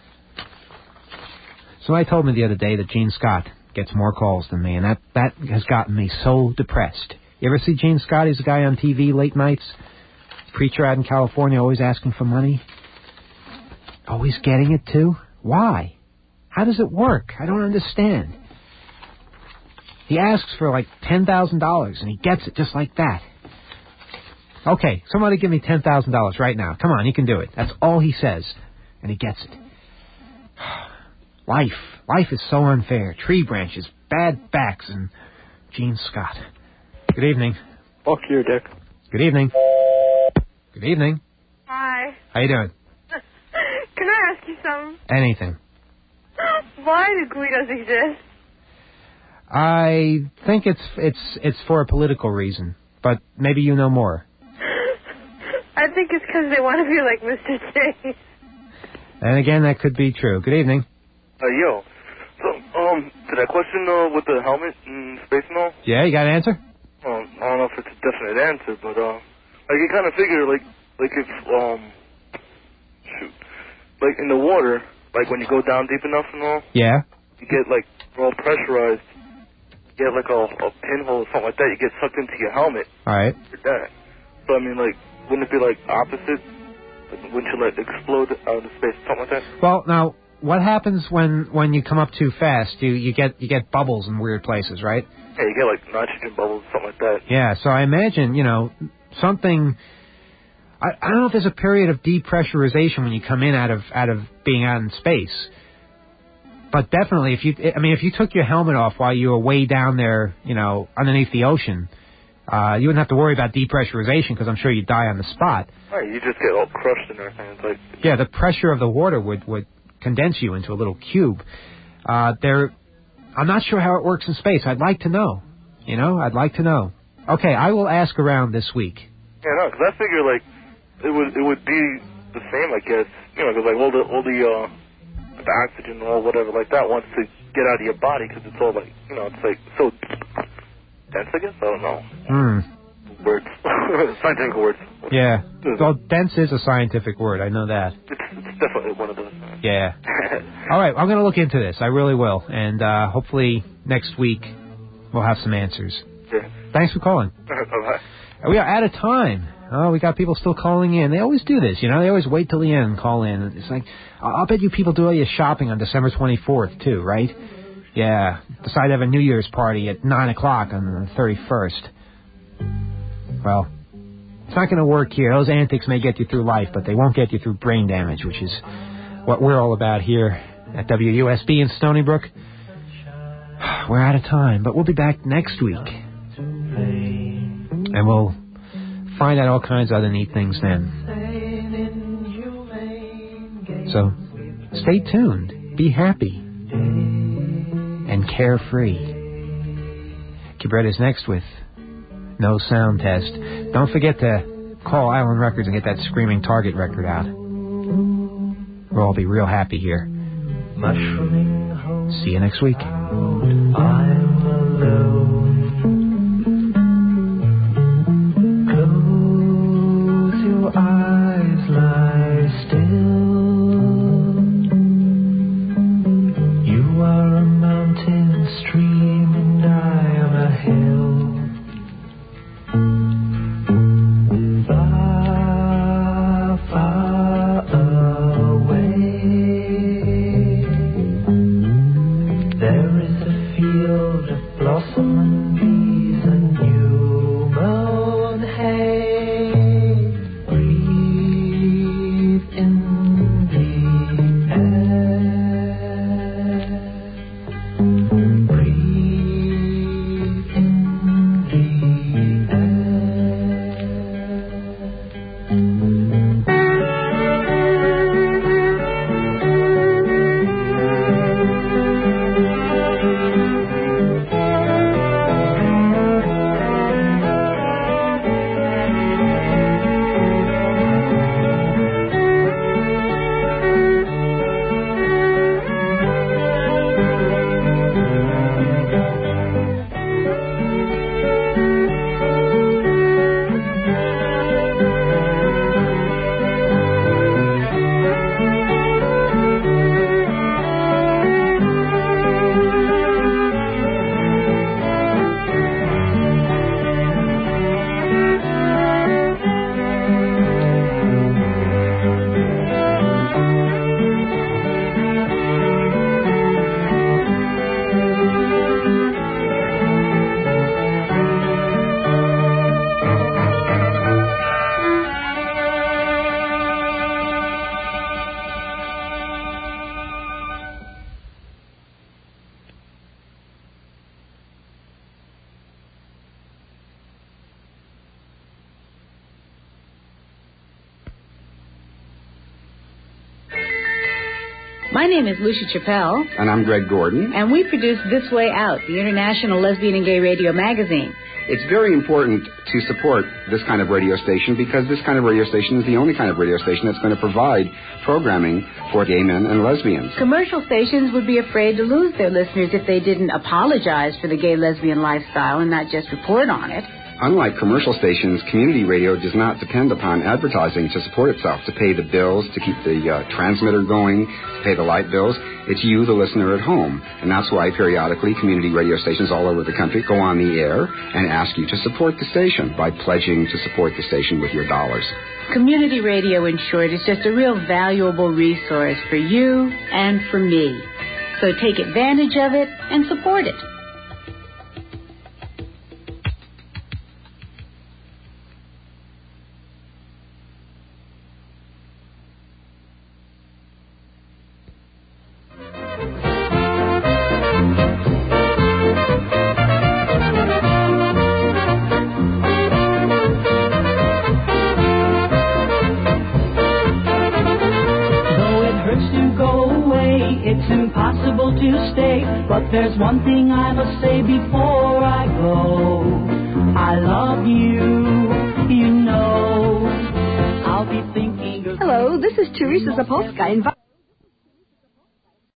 Somebody told me the other day that Gene Scott gets more calls than me, and that, that has gotten me so depressed. You ever see Gene Scott? He's a guy on T V late nights, preacher out in California, always asking for money. Always getting it, too? Why? How does it work? I don't understand. He asks for like ten thousand dollars, and he gets it just like that. Okay, somebody give me ten thousand dollars right now. Come on, you can do it. That's all he says, and he gets it. Life. Life is so unfair. Tree branches, bad backs, and Gene Scott. Good evening. Fuck you, Dick. Good evening. Good evening. Hi. How you doing? Can I ask you something? Anything. Why do Guidos exist? I think it's it's it's for a political reason, but maybe you know more. I think it's because they want to be like Mister J. And again, that could be true. Good evening. Uh, yo. So, um, to that question, uh, with the helmet and space and all? Yeah, you got an answer? Um, I don't know if it's a definite answer, but, uh, like, you kind of figure, like, like if, um, shoot, like, in the water, like, when you go down deep enough and all, Yeah. you get, like, all pressurized, you get, like, a, a pinhole or something like that, you get sucked into your helmet. All right. Like that. So, I mean, like, wouldn't it be, like, opposite? Like, wouldn't you, like, explode out into space, something like that? Well, now, what happens when, when you come up too fast? You you get you get bubbles in weird places, right? Yeah, you get, like, nitrogen bubbles, something like that. Yeah, so I imagine, you know, something... I, I don't know if there's a period of depressurization when you come in out of out of being out in space. But definitely, if you... I mean, if you took your helmet off while you were way down there, you know, underneath the ocean, uh, you wouldn't have to worry about depressurization because I'm sure you'd die on the spot. Right, you just get all crushed and everything. It's like... Yeah, the pressure of the water would, would condense you into a little cube. Uh, there... I'm not sure how it works in space. I'd like to know. You know, I'd like to know. Okay, I will ask around this week. Yeah, no, because I figure, like, it would it would be the same, I guess. You know, because, like, all the, all the, uh, the oxygen or whatever like that wants to get out of your body because it's all, like, you know, it's, like, so dense, I guess? I don't know. Hmm. Words. Scientific words. Yeah. Well, dense is a scientific word. I know that. It's, it's definitely one of those. Yeah. All right, I'm going to look into this. I really will. And uh, hopefully next week we'll have some answers. Yeah. Thanks for calling. Bye-bye. We are out of time. Oh, we got people still calling in. They always do this, you know. They always wait till the end and call in. It's like, I'll bet you people do all your shopping on December twenty-fourth, too, right? Yeah. Decide to have a New Year's party at nine o'clock on the thirty-first. Well, it's not going to work here. Those antics may get you through life, but they won't get you through brain damage, which is what we're all about here at W U S B in Stony Brook. We're out of time, but we'll be back next week. And we'll find out all kinds of other neat things then. So, stay tuned, be happy, and carefree. Cabretta's next with No Sound Test. Don't forget to call Island Records and get that Screaming Target record out. We'll all be real happy here. See you next week. I'm alone. Close your eyes, lie still. You are a mountain stream and I am a hill. Far, far away, there is a My name is Lucia Chappelle. And I'm Greg Gordon. And we produce This Way Out, the international lesbian and gay radio magazine. It's very important to support this kind of radio station because this kind of radio station is the only kind of radio station that's going to provide programming for gay men and lesbians. Commercial stations would be afraid to lose their listeners if they didn't apologize for the gay-lesbian lifestyle and not just report on it. Unlike commercial stations, community radio does not depend upon advertising to support itself, to pay the bills, to keep the uh, transmitter going, to pay the light bills. It's you, the listener at home. And that's why periodically community radio stations all over the country go on the air and ask you to support the station by pledging to support the station with your dollars. Community radio, in short, is just a real valuable resource for you and for me. So take advantage of it and support it. But there's one thing I must say before I go. I love you, you know. I'll be thinking of... Hello, this is Teresa Zapolska. Invi-